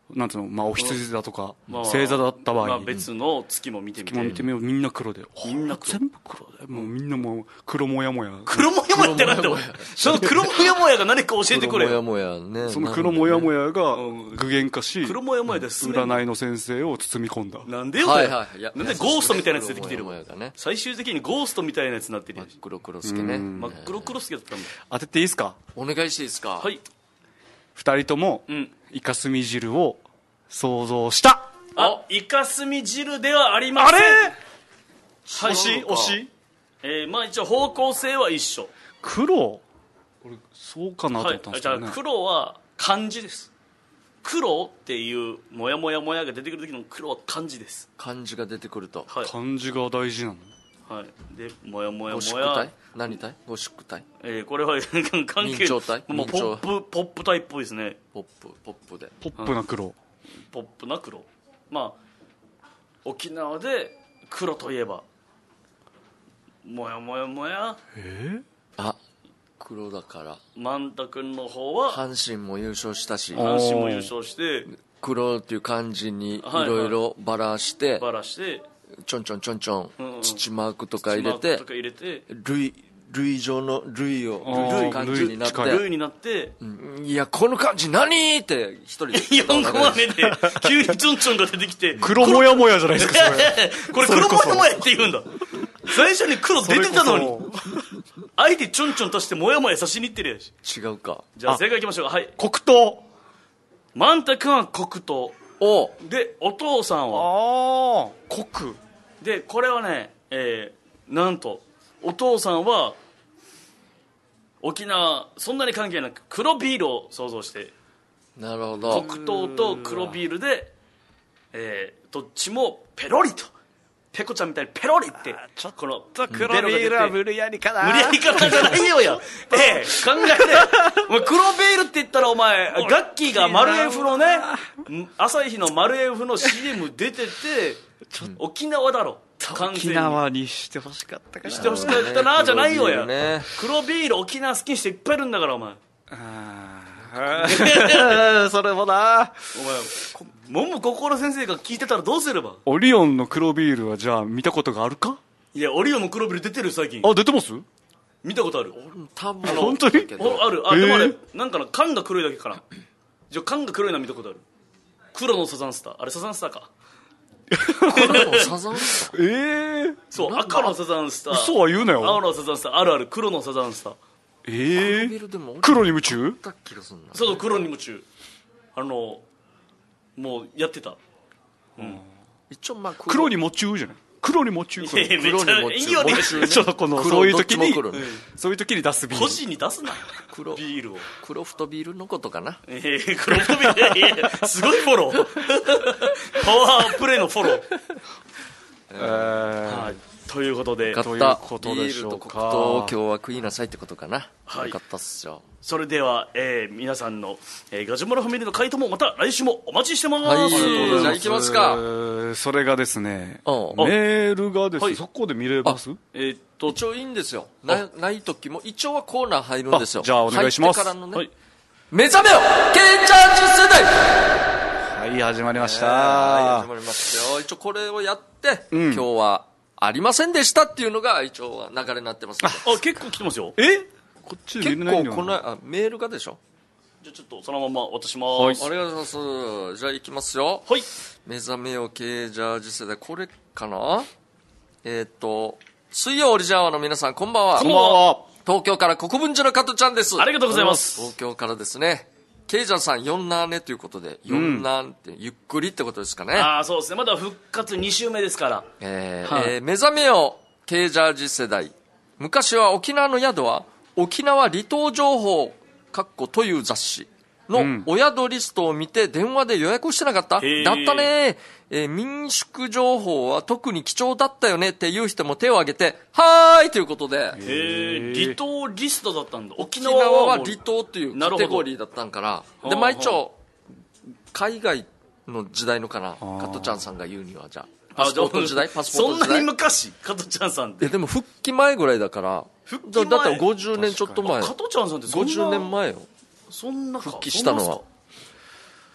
なんつうの、まあ、お羊座とか、 まあ星座だった場合、 まあ、別の月も見てみて月も見てみよう、みんな黒で、 みんな黒全部黒で、もうみんなもう黒もやもや、 黒もやもやってなんだよその黒もやもやが何か教えてくれよ。 黒もやもやね。 その黒もやもやが具現化し、 黒もやもやで進め占いの先生を包み込んだ。 なんでよ、 はいはいいやなんでゴーストみたいなやつ出てきてる黒もやもやがね。 最終的にゴーストみたいなやつになってるやん。 真っ黒黒助ね。 真っ黒黒助だったんだ。 当てていいですか？ お願いしていいですか？ はい。 二人ともうん。 イカスミ汁を想像した。 あ、イカスミ汁ではありません。 あれ？ はい、 惜しい惜しい。 えー、まあ一応方向性は一緒。 黒？俺そうかなとはい思ったんで、すじゃあけどね。 黒は漢字です。黒っていうモヤモヤモヤが出てくる時の黒は漢字です。 漢字が出てくると。 はい。 漢字が大事なの。 はい。で、モヤモヤモご宿ヤ体。何体？ご宿体。 えー、これは関係明朝体もうポップポップタイっぽいですね。 ポップポップで。 ポップな黒。 ポップな黒。まあ沖縄で黒といえばモヤモヤモヤ。 えあ、黒だから万太君の方は阪神も優勝したし、 阪神も優勝して黒っていう漢字にいはいろいろバラして、 バラしてちょんちょんちょんちょんうんうん土マークとか入れマーてクとか入れて類類状の類をあー類漢字になっ類て、 ルーになってうんいやこの漢字何って一人でよんコマ目で急にチョンチョンが出てきて黒もやもやじゃないですか、それ。 これ黒モヤモヤって言うんだ。最初に黒出てたのにそれこあえてチョンチョン足してモヤモヤさしにいってるやし。 違うか。 じゃあ正解いきましょう。はい。 そ黒糖。 万太君は黒糖おで、お父さんはああ、黒。 で、これはね、えー、なんとお父さんは沖縄そんなに関係なく黒ビールを想像してなるほど。 黒糖と黒ビールで、えー、どっちもペロリとペコちゃんみたいにペロリってちょっこの黒ビールは無理やりかな。 無理やり方じゃないよやええ考えてお前黒ビールって言ったらお前ガッキーがマルエフのね朝日のマルエフの シーエム 出てて沖縄だろ完全沖に縄にしてほしかったかな。 してほしかったなじゃないよや、 ね、 黒ビール沖縄好きにしていっぱいいるんだからお前あーそれもな。 お前桃心先生が聞いてたらどうすれば。 オリオンの黒ビールはじゃあ見たことがあるか？ いやオリオンの黒ビール出てるよ最近。 あ、出てます？ 見たことある。 多分本当に？ おあるあ、でもあれなんかな缶が黒いだけかな。じゃあ缶が黒いのは見たことある。黒のサザンスターあれサザンスターか。 黒のサザンスターええー。 そう赤のサザンスター嘘は言うなよ。 青のサザンスターあるある黒のサザンスターええー。 ビールでも黒に夢中？ だっ気がするな。 そうそう黒に夢中あのもうやってた。 一応まあ黒に夢中じゃない？黒に夢中かいやいやめっちゃいいよね。 ちょっとこの黒そういう時にどっちも黒ねそういう時に出すビール。 個人に出すな黒ビールを。 黒太ビールのことかな。 えー、黒飛びでいやいやすごいフォローパワープレイのフォロー、 えーはい、ということでという買ったことビールとでしょうか黒糖を今日は食いなさいってことかな。 はいよかったっすよ。 それでは、えー、皆さんの、えー、ガジュマルファミリーの回答もまた来週もお待ちしてます。 はいじじゃあ行きますかえーそれがですね、 うんメールがですね、 はいそこで見れます？ えーっと一応いいんですよ。なない時も一応はコーナー入るんですよ。 あじゃあお願いします入ってからのね、 はい目覚めよケンジャージ世代。 はい、始まりましはいた始。まりましたよ。一応これをやって、 うん今日はありませんでしたっていうのが一応は流れになってますので。 あ結構来てますよ。 えこっちで結見れないんだよな。 構このあメールがでしょ。 じゃあちょっとそのまま渡します。 ありがとうございます。じゃあ行きますよ。 はい。 目覚めよケージャージ世代、これかな。えーっと水曜オリジンアワーの皆さんこんばんは。 こんばんは。 東京から国分寺の加トちゃんです。 ありがとうございます。 東京からですね。ケイジャーさんよんなーねということで、よんなーってゆっくりってことですかね。 ああそうですね。まだ復活に週目ですから。 えーはいえー目覚めよケージャージ世代。昔は沖縄の宿は沖縄離島情報かっこという雑誌のお宿リストを見て電話で予約をしてなかった、 へーだったね、えー民宿情報は特に貴重だったよねっていう人も手を挙げてはーいということで、 えー、離島リストだったんだ。沖沖縄は縄はもう離島っていうなるほどカテゴリーだったんからほうでまあ一応海外の時代のかなー加トちゃんさんが言うにはじゃあパスポートじゃあ時代パスポート時そんなに代昔加トちゃんさんってえでも復帰前ぐらいだから復帰前だだったらごじゅうねんちょっと前加トちゃんさんってそんなごじゅうねんまえよそんなか復帰したのはそんなっすか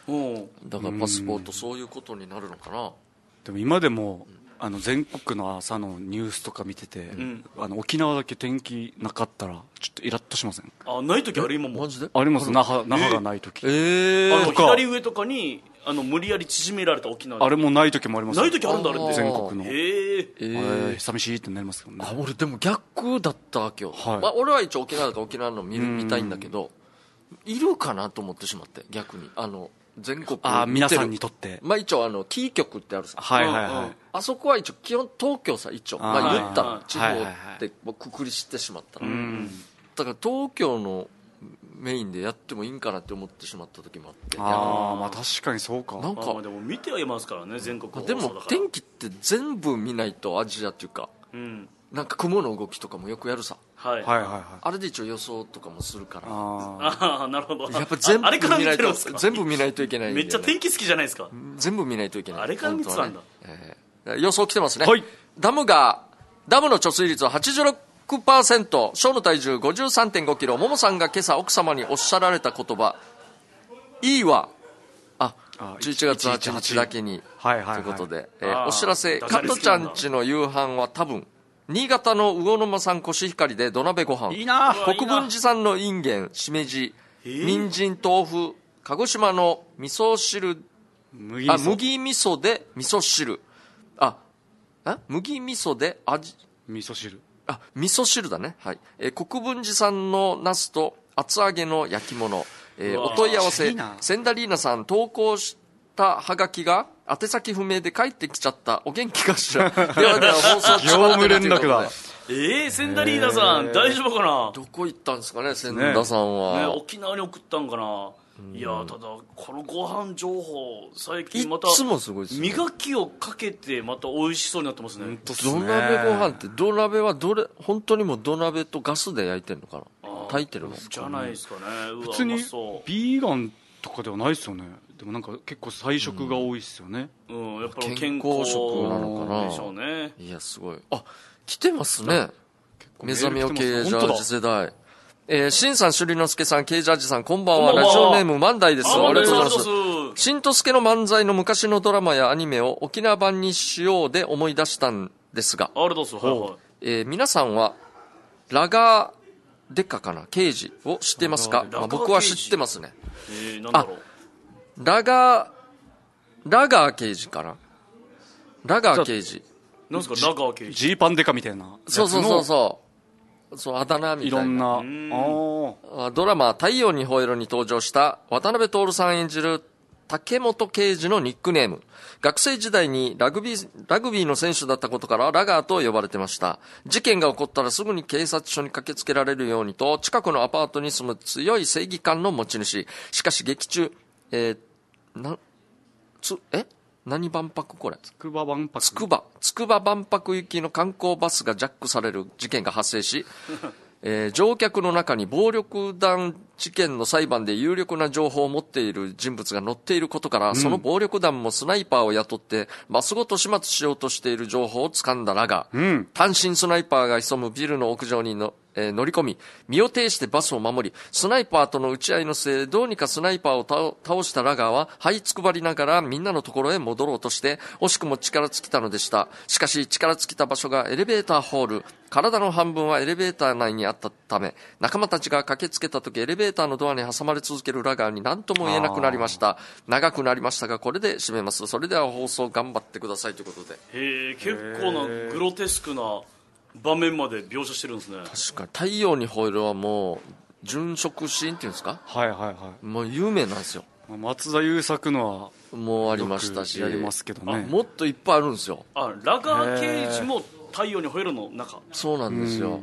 だからパスポートそういうことになるのかな。 でも今でもあの全国の朝のニュースとか見てて、うん、あの沖縄だけ天気なかったらちょっとイラッとしません？ あ、ない時ある？今もマジであります。那覇、那覇がない時、 えー、 あの左上とかにあの無理やり縮められた沖縄、 あれもない時もあります。 ない時あるんだ、あれって全国の。 へー、 えー、寂しいってなりますけどね。 あ、俺でも逆だったわけよ、はい、まあ、俺は一応沖縄だから沖縄の見る見たいんだけど、いるかなと思ってしまって、逆にあの全国あ皆さんにとって、 まあ、一応あのキー局ってあるさ、 はいはいはい、うんうん、 あそこは一応基本東京さ、一応まあ、言ったら地方ってくくりしてしまったら、はいはいはい、だから東京のメインでやってもいいんかなって思ってしまった時もあって、 ああ、まあ確かにそうか。 なんか、 まあ、でも見てはいますからね、全国放送でも天気って全部見ないとアジアっていうか、うん、なんか雲の動きとかもよくやるさ、 はいはいはいはい、 あれで一応予想とかもするから、 ああ、なるほど。 やっぱ全部あれから見ないと、全部見ないといけないんで、 めっちゃ天気好きじゃないですか。 全部見ないといけない。 あれから見てたんだ、 ね、えー、予想来てますね、 はい、 ダムがダムの貯水率ははちじゅうろくパーセント、小の体重 ごじゅうさんてんごキロ。ももさんが今朝奥様におっしゃられた言葉、いいわ、あ、じゅういちがつはちにちだけにということで、えー、お知らせ、加トちゃんちの夕飯は多分新潟の魚沼産コシヒカリで土鍋ご飯、 いいな。 国分寺産のインゲン、しめじ、人参、豆腐、鹿児島の味噌汁、麦味噌、あ、麦味噌で味噌汁、ああ麦味噌で味味噌汁、 あ、味噌汁だね、はい、えー、国分寺産のナスと厚揚げの焼き物、えー、お問い合わせ、センダリーナさん、投稿したハガキが宛先不明で帰ってきちゃった、お元気かしら。ではでは放送業務連絡だ。 えー、センダリーナさん、えー、大丈夫かな。 どこ行ったんですかね、センダさんは、 ねね、沖縄に送ったんかな。いや、ただこのご飯情報最近またいつもすごいですね、 磨きをかけてまた美味しそうになってますね。 土鍋ご飯って、土鍋はどれ本当にもう土鍋とガスで焼いてるのかな、炊いてるのじゃないですかね。うわ、 普通にビーガンとかではないですよね。でもなんか結構菜食が多いですよね、 うん、うん、やっぱり健康食なのかなでしょうね。 いや、すごい、あ、来てますね、目覚めを経営ジャージ世代、えー、新さん、朱里之助さん、ケイジャージさん、こんばんは。ラジオネーム万代です。ありがとうございます。新とすけの漫才の昔のドラマやアニメを沖縄版にしようで思い出したんですが、 ありがとうございます。はいはい、 えー、皆さんはラガーデカかな、刑事を知ってますか？まあ、僕は知ってますね。 えー、なんだろう。 ラガーラガー刑事かな。ラガー刑事。 なんですか、ラガー刑事。 ジーパンデカみたいな。 そうそうそうそう。そう、あだ名みたいな。 いろんな。 あ、ドラマ、太陽にほえろに登場した渡辺徹さん演じる竹本刑事のニックネーム。学生時代にラグビー、ラグビーの選手だったことからラガーと呼ばれてました。事件が起こったらすぐに警察署に駆けつけられるようにと、近くのアパートに住む強い正義感の持ち主。しかし劇中、えー、な、つ、え何万博これ筑波万博筑波筑波万博行きの観光バスがジャックされる事件が発生し、えー、乗客の中に暴力団事件の裁判で有力な情報を持っている人物が乗っていることから、うん、その暴力団もスナイパーを雇ってバスごと始末しようとしている情報を掴んだラガー、うん、単身スナイパーが潜むビルの屋上にのえー、乗り込み身を挺してバスを守り、スナイパーとの撃ち合いの末、どうにかスナイパーを倒したラガーは這いつくばりながらみんなのところへ戻ろうとして惜しくも力尽きたのでした。しかし力尽きた場所がエレベーターホール、体の半分はエレベーター内にあったため、仲間たちが駆けつけた時エレベーターのドアに挟まれ続けるラガーに何とも言えなくなりました。長くなりましたがこれで締めます。それでは放送頑張ってくださいということで。 へえ、結構なグロテスクな場面まで描写してるんですね。 確かに太陽にほえろはもう殉職シーンっていうんですか、 はいはいはい、 もう有名なんですよ。 松田優作のはもうありましたし、 やりますけどね、 もっといっぱいあるんですよ。 あ、ラガー刑事も太陽にほえろの中。 そうなんですよ。うん、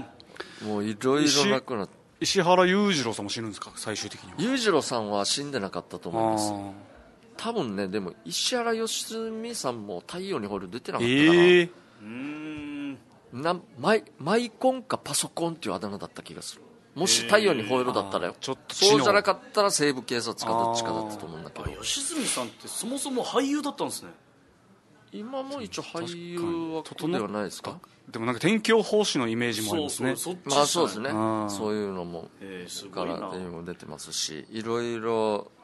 もういろいろなくなって、 石原裕次郎さんも死ぬんですか、最終的には。 裕次郎さんは死んでなかったと思います。多分ね。でも石原良純さんも太陽にほえろ出てなかったかな、えー、うーんなマイ、マイコンかパソコンっていうあだ名だった気がする。もし太陽にほえろだったらよ、ちょっとそうじゃなかったら西部警察かどっちかだったと思うんだけど。 吉住さんってそもそも俳優だったんですね。 今も一応俳優はことではないですか。 でもなんか天気予報士のイメージもありますね。 そうそう、まあそうですね。そういうのもからでも出てますし、いろいろ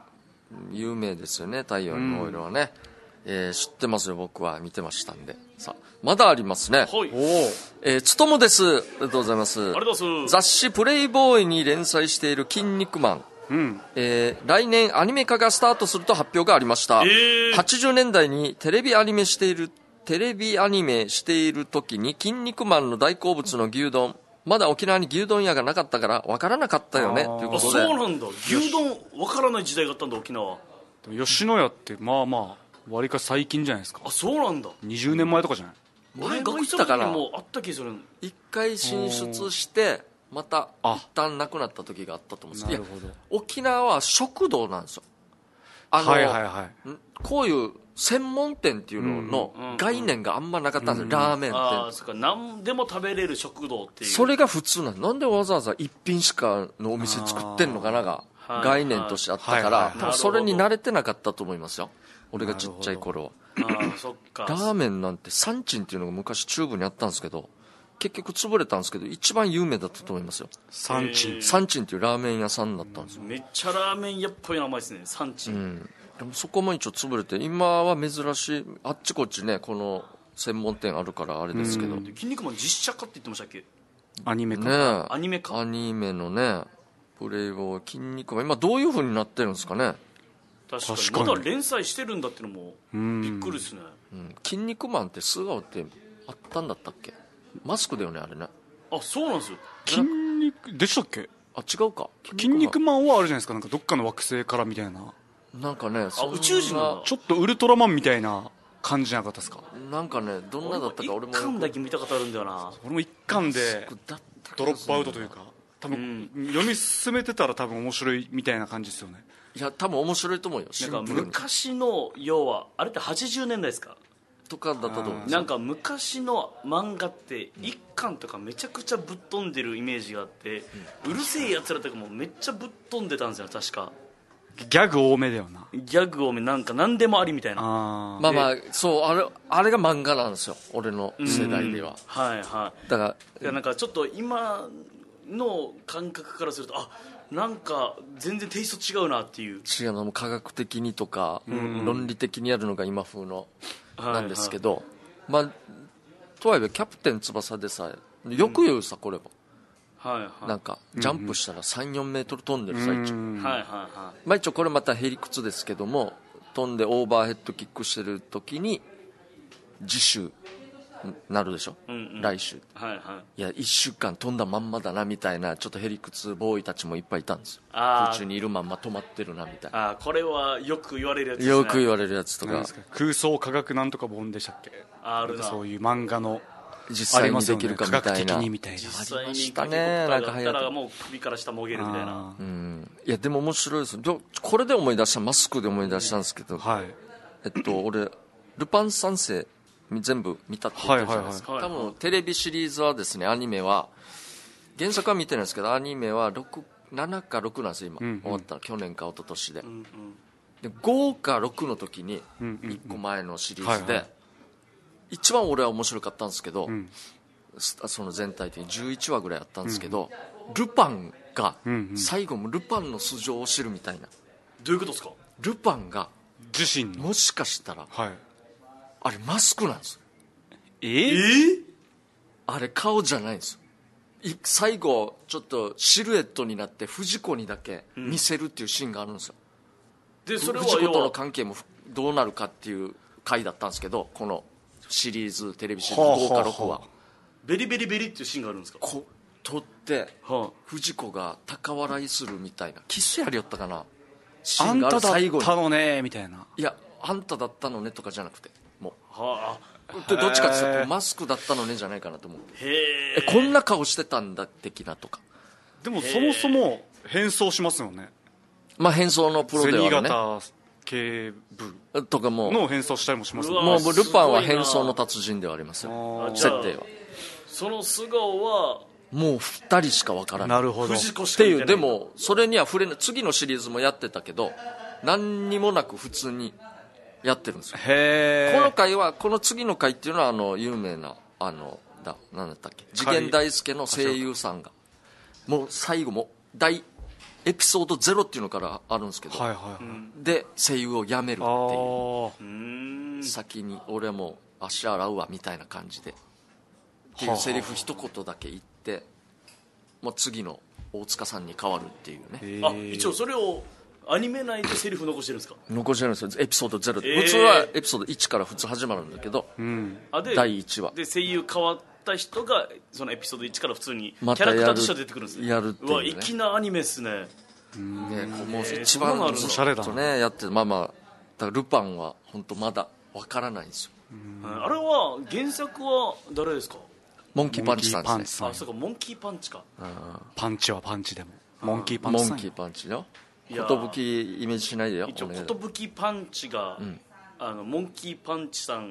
有名ですよね、太陽のオイルはね、うん、えー、知ってますよ、僕は見てましたんで。さあまだありますね。はい、おえー、つともです。ありがとうございます。 ありがとうございます。 雑誌プレイボーイに連載している筋肉マン、うん、えー、来年アニメ化がスタートすると発表がありました。えー、はちじゅうねんだいにテレビアニメしているテレビアニメしている時に筋肉マンの大好物の牛丼、まだ沖縄に牛丼屋がなかったから分からなかったよねということで。 あ、そうなんだ。牛丼分からない時代があったんだ、沖縄。 吉野家ってまあまあ割か最近じゃないですか。 あ、そうなんだ。 にじゅうねんまえとかじゃない。 俺学生の時にもあった気する。 一回進出してまた一旦なくなった時があったと思うんですけど、沖縄は食堂なんですよ。あの、はいはいはい、こういう専門店っていうのの概念があんまなかったんですよ、うんうん、ラーメン店。ああ、 そっか、何でも食べれる食堂っていう。 それが普通なんです。なんでわざわざ一品しかのお店作ってんのかなが概念としてあったから、多分それに慣れてなかったと思いますよ、俺がちっちゃい頃は。 あ、そっか。 ラーメンなんてサンチンっていうのが昔中部にあったんですけど、結局潰れたんですけど一番有名だったと思いますよ。 サンチン。 サンチンっていうラーメン屋さんだったんですよ。 めっちゃラーメン屋っぽい名前ですね、サンチン。うん、 でもそこも一応潰れて、今は珍しい、あっちこっちねこの専門店あるからあれですけど。 筋肉マン実写化って言ってましたっけ。 アニメ化、 ね、 アニメ化。 アニメのねプレイボーイ筋肉マン今どういう風になってるんですかね。 確かに確かにまだ連載してるんだってのもびっくりですね。 うん、筋肉マンって素顔ってあったんだったっけ。マスクだよねあれね。 あ、そうなんですよ。 筋肉でしたっけ。 あ、違うか。 筋肉マンはあるじゃないですか、なんかどっかの惑星からみたいな。 なんかね、 あ、宇宙人がちょっとウルトラマンみたいな感じじゃなかったですか。 なんかね、どんなだったか俺も一巻だけ見たことあるんだよな。 俺も一巻でドロップアウトというか、多分、うん、読み進めてたら多分面白いみたいな感じですよね。 いや多分面白いと思うよ。 なんか昔の要はあれってはちじゅうねんだいですかとかだったと思う。 なんか昔の漫画って一巻とかめちゃくちゃぶっ飛んでるイメージがあって、うん、うるせえやつらとかもめっちゃぶっ飛んでたんですよ確か。 ギャグ多めだよな。 ギャグ多め、なんか何でもありみたいな。 あまあまあそう、あれあれが漫画なんですよ俺の世代では。 はいはい。 だからなんかちょっと今の感覚からするとあなんか全然テイスト違うなっていう。 違うのも科学的にとか、うんうん、論理的にやるのが今風のなんですけど、はいはい、まあとはいえキャプテン翼でさよく言うさ、うん、これも、はいはい、なんかジャンプしたら さんじゅうよんメートル飛んでる最中、うんはいはいはい、まあ一応これまたへりくつですけども、飛んでオーバーヘッドキックしてる時に次週なるでしょ、うんうん、来週、はいはい、いやいっしゅうかん飛んだまんまだなみたいなちょっとへりくつボーイたちもいっぱいいたんですよ。空中にいるまんま止まってるなみたいな。 あこれはよく言われるやつですね。 よく言われるやつとか。 空想科学なんとか本でしたっけ。 あるな。 そういう漫画の実際にできるかみたいな、 科学的にみたいな。 実際にしたね。なんか流行ったらもう首から下もげるみたいな。 うん、いやでも面白いです。これで思い出した、マスクで思い出したんですけど、はい、えっと俺ルパン三世全部見たって言ったじゃないですか、はいはいはい、多分テレビシリーズはですね、アニメは原作は見てないんですけどアニメはろく、ななかろくなんですよ今、うんうん、終わったの去年か一昨年で、うんうん、でごかろくの時にいっこまえのシリーズで、うんうん、一番俺は面白かったんですけど、うん、その全体的にじゅういちわぐらいあったんですけど、うん、ルパンが最後もルパンの素性を知るみたいな。 どういうことですか。 ルパンが自身もしかしたら、はい、あれマスクなんですよ。 えー、 あれ顔じゃないんですよ。最後ちょっとシルエットになって藤子にだけ見せるっていうシーンがあるんですよ、うん、でそれは藤子との関係もどうなるかっていう回だったんですけど、このシリーズテレビシリーズごかろくはベリベリベリっていうシーンがあるんですか。 こ撮って、はあ、藤子が高笑いするみたいなキスやりよったかなシーンがある最後に。 あんただったのねみたいな。 いやあんただったのねとかじゃなくてもう、はあどっちかっていうとマスクだったのねじゃないかなと思う。へえこんな顔してたんだ的なとか。 でもそもそも変装しますよね。 まあ変装のプロではね、 銭形警部とかもの変装したりもしますね。 もうルパンは変装の達人ではありますよ設定は。 その素顔はもうふたりしかわからない。 なるほどっていう。でもそれには触れない。次のシリーズもやってたけど何にもなく普通にやってるんですよ。へこの回はこの次の回っていうのはあの有名なあのだ何だったっけ次元大介の声優さんがもう最後も大エピソードゼロっていうのからあるんですけど、 はいはいはい、 で声優を辞めるっていう、 うーん先に俺も足洗うわみたいな感じでっていうセリフ一言だけ言って、まあ、次の大塚さんに変わるっていうね。 あ、一応それをアニメ内でセリフ残してるんですか？ 残してるんですよ、エピソードゼロで、えー、普通はエピソードいちから普通始まるんだけど、うん、だいいちわで声優変わった人がそのエピソードいちから普通にキャラクターとして出てくるんですね。 やるっていうね。 うわ、粋なアニメっすね。 うん、ね、もう一番おしゃれだとねやって、まあまあだからルパンは本当まだわからないんですよ。 うん、あれは原作は誰ですか？ モンキーパンチさんですね。 あ、そうか、モンキーパンチか。 パンチはパンチでもモンキーパンチさん。 モンキーパンチよ。寿イメージしないでよ。 一応寿パンチが、うん、あのモンキーパンチさん、うん、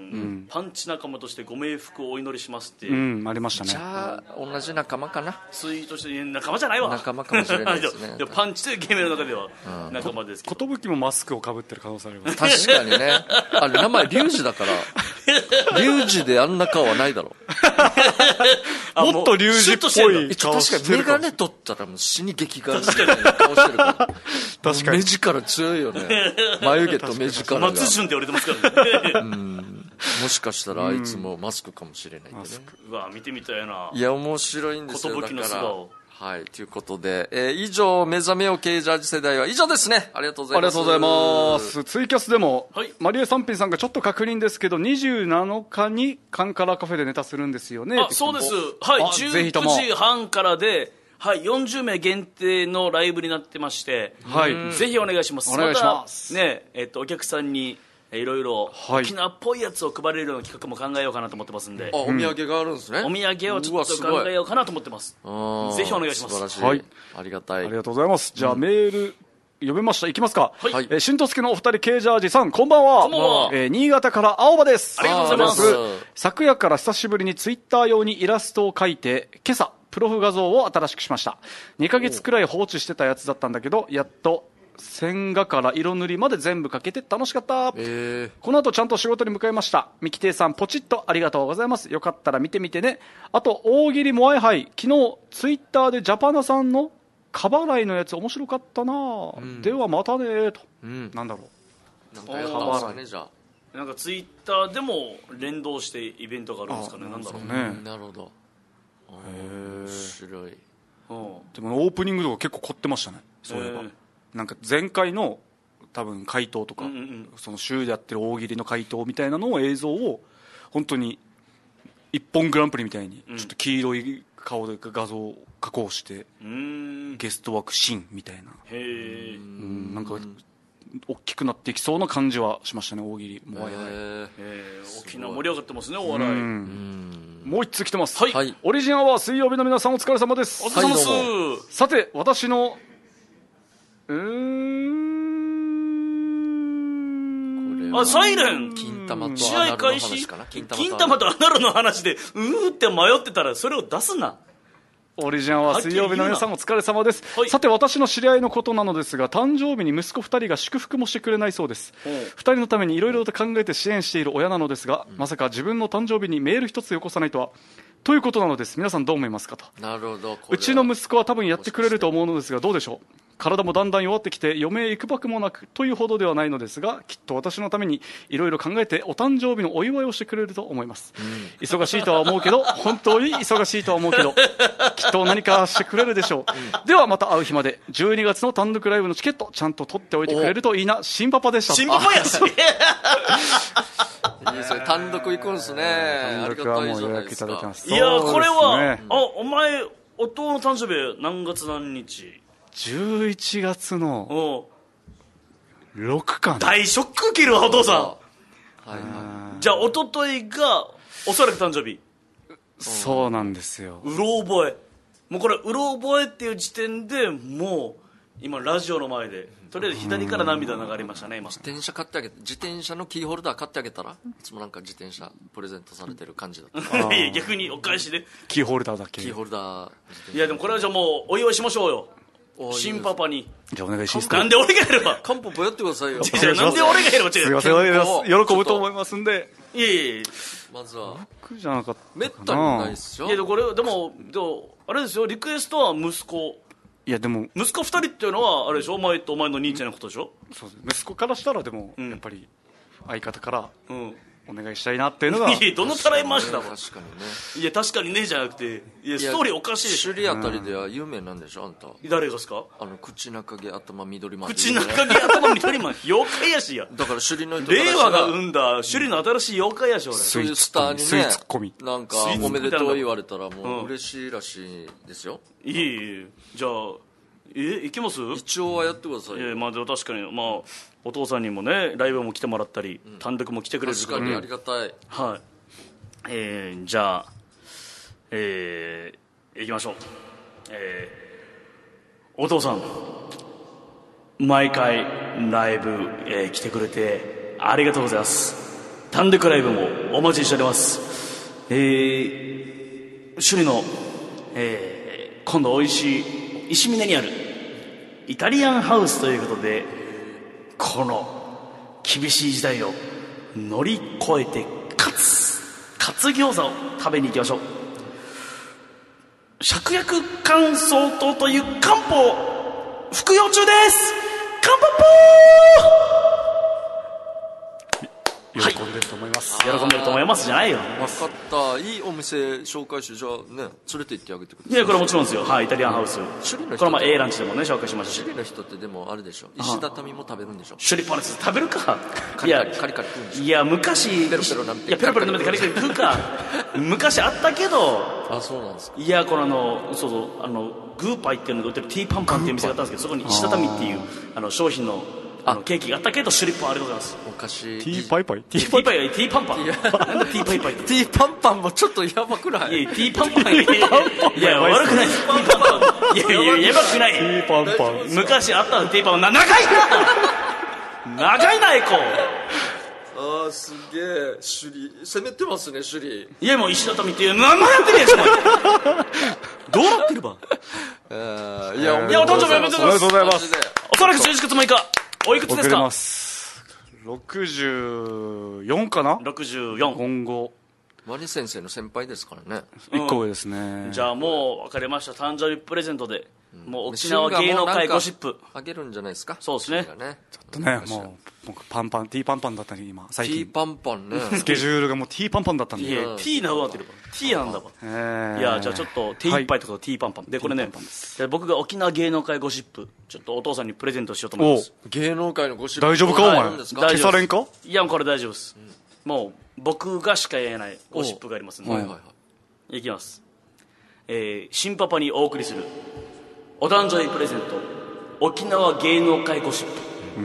パンチ仲間としてご冥福をお祈りしますって、 うん、ありましたね。 じゃあ同じ仲間かな。 ツイートして仲間じゃないわ。 仲間かもしれないですね。 パンチというゲームの中では仲間ですけど、 寿もマスクをかぶってる可能性あります。 確かにね。あれ名前リュウジだからリュウジであんな顔はないだろう。もっとリュウジっぽい顔してる。 確かにメガネ取ったらもう死に激辛みたいな顔してるから。 確かに目力強いよね。眉毛と目力が松潤って言われてますからね。 うん、もしかしたらあいつもマスクかもしれないんでね。 うわ、見てみたいな。 いや面白いんですよ。 寿の素顔。 はい、ということで、えー、以上目覚めよ系ジャージ世代は以上ですね。ありがとうございます。 ありがとうございます。ツイキャスでも、はい、マリエさんぴんさんがちょっと確認ですけどにじゅうなのかにカンカラカフェでネタするんですよね。 あ、そうです。はい、じゅうくじはんからで、はい、よんじゅうめい限定のライブになってまして、はい、ぜひお願いします。 お願いします。 またね、えっとお客さんにいろいろ沖縄っぽいやつを配れるような企画も考えようかなと思ってますんで、 あ、お土産があるんですね。 お土産をちょっと考えようかなと思ってます。ぜひお願いします。 素晴らしい、 はい、 ありがたい。 ありがとうございます。じゃあ、うん、メール読めました。いきますか。はい、えー、しんとすけのお二人、ケージャージさん、こんばんは。 こんばんは。 えー、新潟から青葉です。 ありがとうございます。 昨夜から久しぶりにツイッター用にイラストを描いて、今朝プロフ画像を新しくしました。にかげつくらい放置してたやつだったんだけど、やっと線画から色塗りまで全部かけて楽しかった、えー、この後ちゃんと仕事に向かいました。三木亭さんポチッとありがとうございます。よかったら見てみてね。あと大喜利モアイハイ、昨日ツイッターでジャパナさんの過払いのやつ面白かったな、うん、ではまたねと、うん、なんだろう、 なんかやったんですかね。じゃあなんかツイッターでも連動してイベントがあるんですかね。なんだろうね。 なるほど。面白い。 でもオープニングとか結構凝ってましたね。そういえばなんか前回の多分回答とか、うんうんうん、その週でやってる大喜利の回答みたいなのを映像を本当に一本グランプリみたいにちょっと黄色い顔で画像を加工して、うん、ゲスト枠シーンみたいな、へー、うん、なんか大きくなっていきそうな感じはしましたね。大喜利もう沖縄盛り上がってますね、お笑い。うん、 もう一つ来てます。 はい、 オリジンアワー水曜日の皆さんお疲れ様です。 お疲れ様です、はい、 さて私のうーんあ、サイレン金玉と試合開始、 金玉とアナルの話でうーって迷ってたらそれを出すな。 オリジンは水曜日の皆さんお疲れ様です、はい、さて私の知り合いのことなのですが、誕生日に息子ふたりが祝福もしてくれないそうです。ふたりのためにいろいろと考えて支援している親なのですが、うん、まさか自分の誕生日にメール一つよこさないとはということなのです。皆さんどう思いますかと。 なるほど。 うちの息子は多分やってくれると思うのですがどうでしょう。体もだんだん弱ってきて余命いくばくもなくというほどではないのですが、きっと私のためにいろいろ考えてお誕生日のお祝いをしてくれると思います、うん、忙しいとは思うけど本当に忙しいとは思うけどきっと何かしてくれるでしょう、うん、ではまた会う日までじゅうにがつの単独ライブのチケットちゃんと取っておいてくれるといいな。新パパでした。 新パパやしいいですね、単独行くんですね。 単独はもう予約いただきます。 いやこれは、ね、あお前お父の誕生日何月何日。 じゅういちがつのろくかな。 大ショック受けるわお父さん、はいはい、じゃあ一昨日がおそらく誕生日。 そうなんですよ。 うろ覚え、もうこれうろ覚えっていう時点でもう今ラジオの前でとりあえず左から涙流れましたね。今自転車買ってあげて、自転車のキーホルダー買ってあげたらいつもなんか自転車プレゼントされてる感じだったいや逆にお返しでキーホルダーだけ。 キーホルダー。 いやでもこれはじゃあもうお祝いしましょうよ、新パパに。 じゃあお願いしますか。 なんで俺がやればカンポポやってくださいよ。 じゃあなんで俺がやれば。 すいません、喜ぶと思いますんで。 いやいやいや、 まずは僕じゃなかったかな。 めったにないっすよ。 いやこれでもでもあれですよ、リクエストは息子いやでも息子ふたりっていうのはあれでしょ、お前とお前の兄ちゃんのことでしょ。 そうです、息子からしたらでも、 うん、 やっぱり相方からうんお願いしたいなっていうのが、 いやどのたらい回しだもん。 確かにね。 いや確かにねじゃなくて、いやストーリーおかしいでしょ。 首里あたりでは有名なんでしょ、あんた。 誰がですか。 あの口中毛頭緑まで口中毛頭緑まで妖怪やしや。 だから首里の人から令和が生んだ首里の新しい妖怪やし俺。 そういうスターにね、 スイーツコミなんかおめでとう言われたらもう嬉しいらしいですよ。 いいいい、じゃあえ行きます。 一応はやってくださいよ。 いやまあでも確かにまあお父さんにもねライブも来てもらったり、うん、単独も来てくれる確かにありがたい、 はい、えー、じゃあえー、行きましょう。えー、お父さん毎回ライブ、えー、来てくれてありがとうございます。単独ライブもお待ちしております。えー、首里の、えー、今度おいしい石峰にあるイタリアンハウスということで、この厳しい時代を乗り越えてカツカツ餃子を食べに行きましょう。芍薬乾燥糖という漢方服用中です。乾杯喜んでると思います、 はい、喜んでると思いますじゃないよ。 分かった。いいお店紹介して、じゃあね連れて行ってあげてください。 いやこれはもちろんですよ。はい、イタリアンハウス、 首里の人これはまあ A ランチでもね紹介しましたし、 首里の人ってでもあれでしょ、石畳も食べるんでしょ。 首里パンツ食べるか。 カリカリカリカリ食うんでしょ。 いや昔ペロペロ舐めて、 いやペロペロ舐めてカリカリ食うか昔あったけど。 あ、そうなんですか。 いやこのあのそうそうあのグーパイっていうのが売ってるティーパンパンっていう店があったんですけど、そこに石畳っていうあの商品のあのケーキがあったけど、シュリッポンありがとうございます。 お菓子ティーパイパイティーパイパイティーパンパンなんだティーパイパイティーパンパンもちょっとやばくない？ いやティーパンパンいや悪くないティーパンパンいやいややばくない。 ティーパンパン昔あったのティーパンな長いな長いなエコあーすげえ首里攻めてますね。首里いやもう石畳っていう何もやってねえしどうなってるば。 えー、いやいやお誕生日おめでとうございます。おそらくじゅういちがつむいかおいくつですか。 遅れます。ろくじゅうよんかな。 ろくじゅうよん。 今後ワニ先生の先輩ですからね。 いっこ上ですね、 うん、じゃあもう分かりました。誕生日プレゼントで、うん、もう沖縄芸能界ゴシップあげるんじゃないですか。 そうですね。 ちょっとねもう僕パンパンティーパンパンだったり今最近ティーパンパンねスケジュールがもうティーパンパンだったんで。 いやティーなどうなってるばティーなんだば、えー、いやじゃあちょっとティー一杯とかティーパンパンで、これね僕が沖縄芸能界ゴシップちょっとお父さんにプレゼントしようと思います。 芸能界のゴシップ大丈夫かお前消されんか。 いやこれ大丈夫です、うん、もう僕がしか言えないゴシップがありますので、はいはいはい、いきます、えー、新パパにお送りするお誕生日プレゼント沖縄芸能界ゴシップ、うん、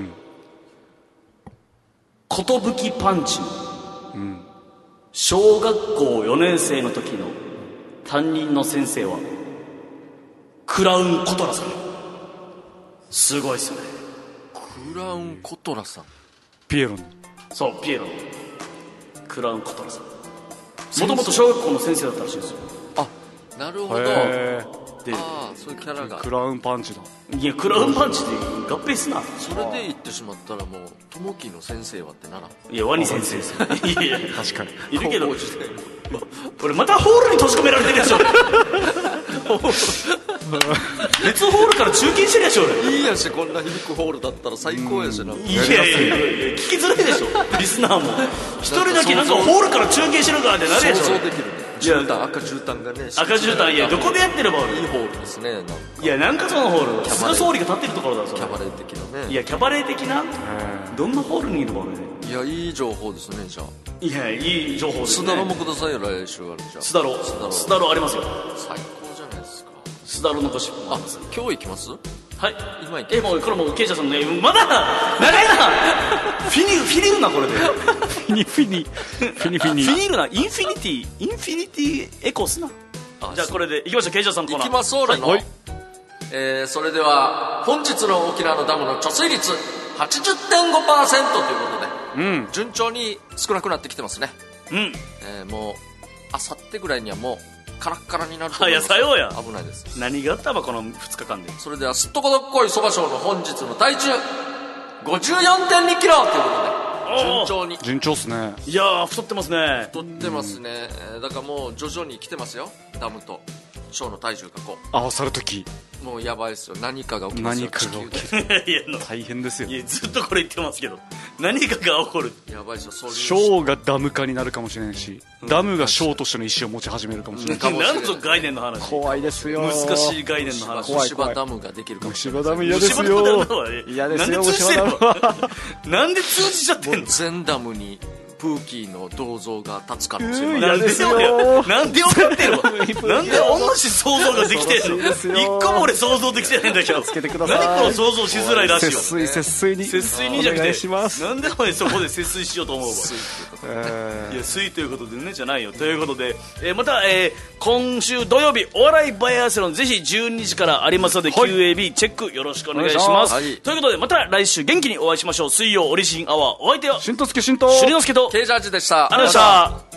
ことぶきパンチの、うん、小学校よねん生の時の担任の先生はクラウンコトラさん。すごいっすよね。 クラウンコトラさん。 ピエロの。 そうピエロのクラウンコトラさん。もともと小学校の先生だったらしいんですよ。 あ、なるほど。 でああそういうキャラがクラウンパンチだ。 いやクラウンパンチで合併すな。 それで言ってしまったらもう友樹の先生はってなら。 いやワニ先生ですよいや確かにいるけど俺またホールに閉じ込められてるでしょ別ホールから中継してるでしょ俺。 いいやしこんな響くホールだったら最高やしな。 いやいやいや聞きづらいでしょリスナーも一人だけなんかホールから中継してるからってなるでしょ。 想像できるね。絨毯赤絨毯がね赤絨毯いやどこでやってればいいホールですね。なんかいやなんかそのホール菅総理が立ってるところだぞ。 キャバレー的なね。 いやキャバレー的などんなホールにいるば俺ね。 いやいい情報ですね。じゃあいやいい情報ですね。 スダロもくださいよ来週あるじゃん。 スダロスダロありますよ。 最高じゃないですか。 スダロのゴシップ。 あ今日行きます。 はい今行きます。 えもうこれもうケイシャさんのねまだ長いなフィニフィニるなこれでフィニフィニフィニフィニフィニるなインフィニティインフィニティエコーすな。じゃあこれでいきましょう。ケイシャさんコーナー行きます俺の、はいえー、それでは本日の沖縄のダムの貯水率 はちじゅってんごパーセント ということで、うん、順調に少なくなってきてますね。うん、えー、もうあさってぐらいにはもうカラッカラになると思います。 いやさようや危ないです。 何があったばこのふつかかんで。 それではすっとこどっこいそばショーの本日の体重 ごじゅうよんてんにキロということで順調に順調っすね。 いやー太ってますね。 太ってますね、うん、だからもう徐々に来てますよダムと。 ショーの体重がこう合わさるときもうやばいですよ。何かが起きますよ。 何かが起きるいやの大変ですよ。 いやずっとこれ言ってますけど何かが起こる。 やばいですよ。そういうショーがダム化になるかもしれないし、うん、ダムがショーとしての意思を持ち始めるかもしれない、 うん、なんぞ概念の話。 怖いですよ。 難しい概念の話。 虫歯ダムができるかもしれない。 虫歯ダム嫌ですよ。嫌ですよ。虫歯ダムはなんで通じちゃってんの。 全ダムにプーキーの銅像が立つ可能性もある。 なんでよ。なんで分かってるの。なんで同じ想像ができてんの。一個も俺想像できてないんだけど。何この想像しづらいらしいよ。 節水節水に節水にじゃなくてなんでお前そこで節水しようと思うわ。いや水ということでねじゃないよ。ということで、えー、また、えー、今週土曜日お笑いバイアスロンぜひじゅうにじからありますので、はい、キューエービー チェックよろしくお願いします、はい、ということでまた来週元気にお会いしましょう。水曜オリジンアワー、お相手はしんとすけしんとしゅりのすけとケイジャージでした。 ありがとうございました。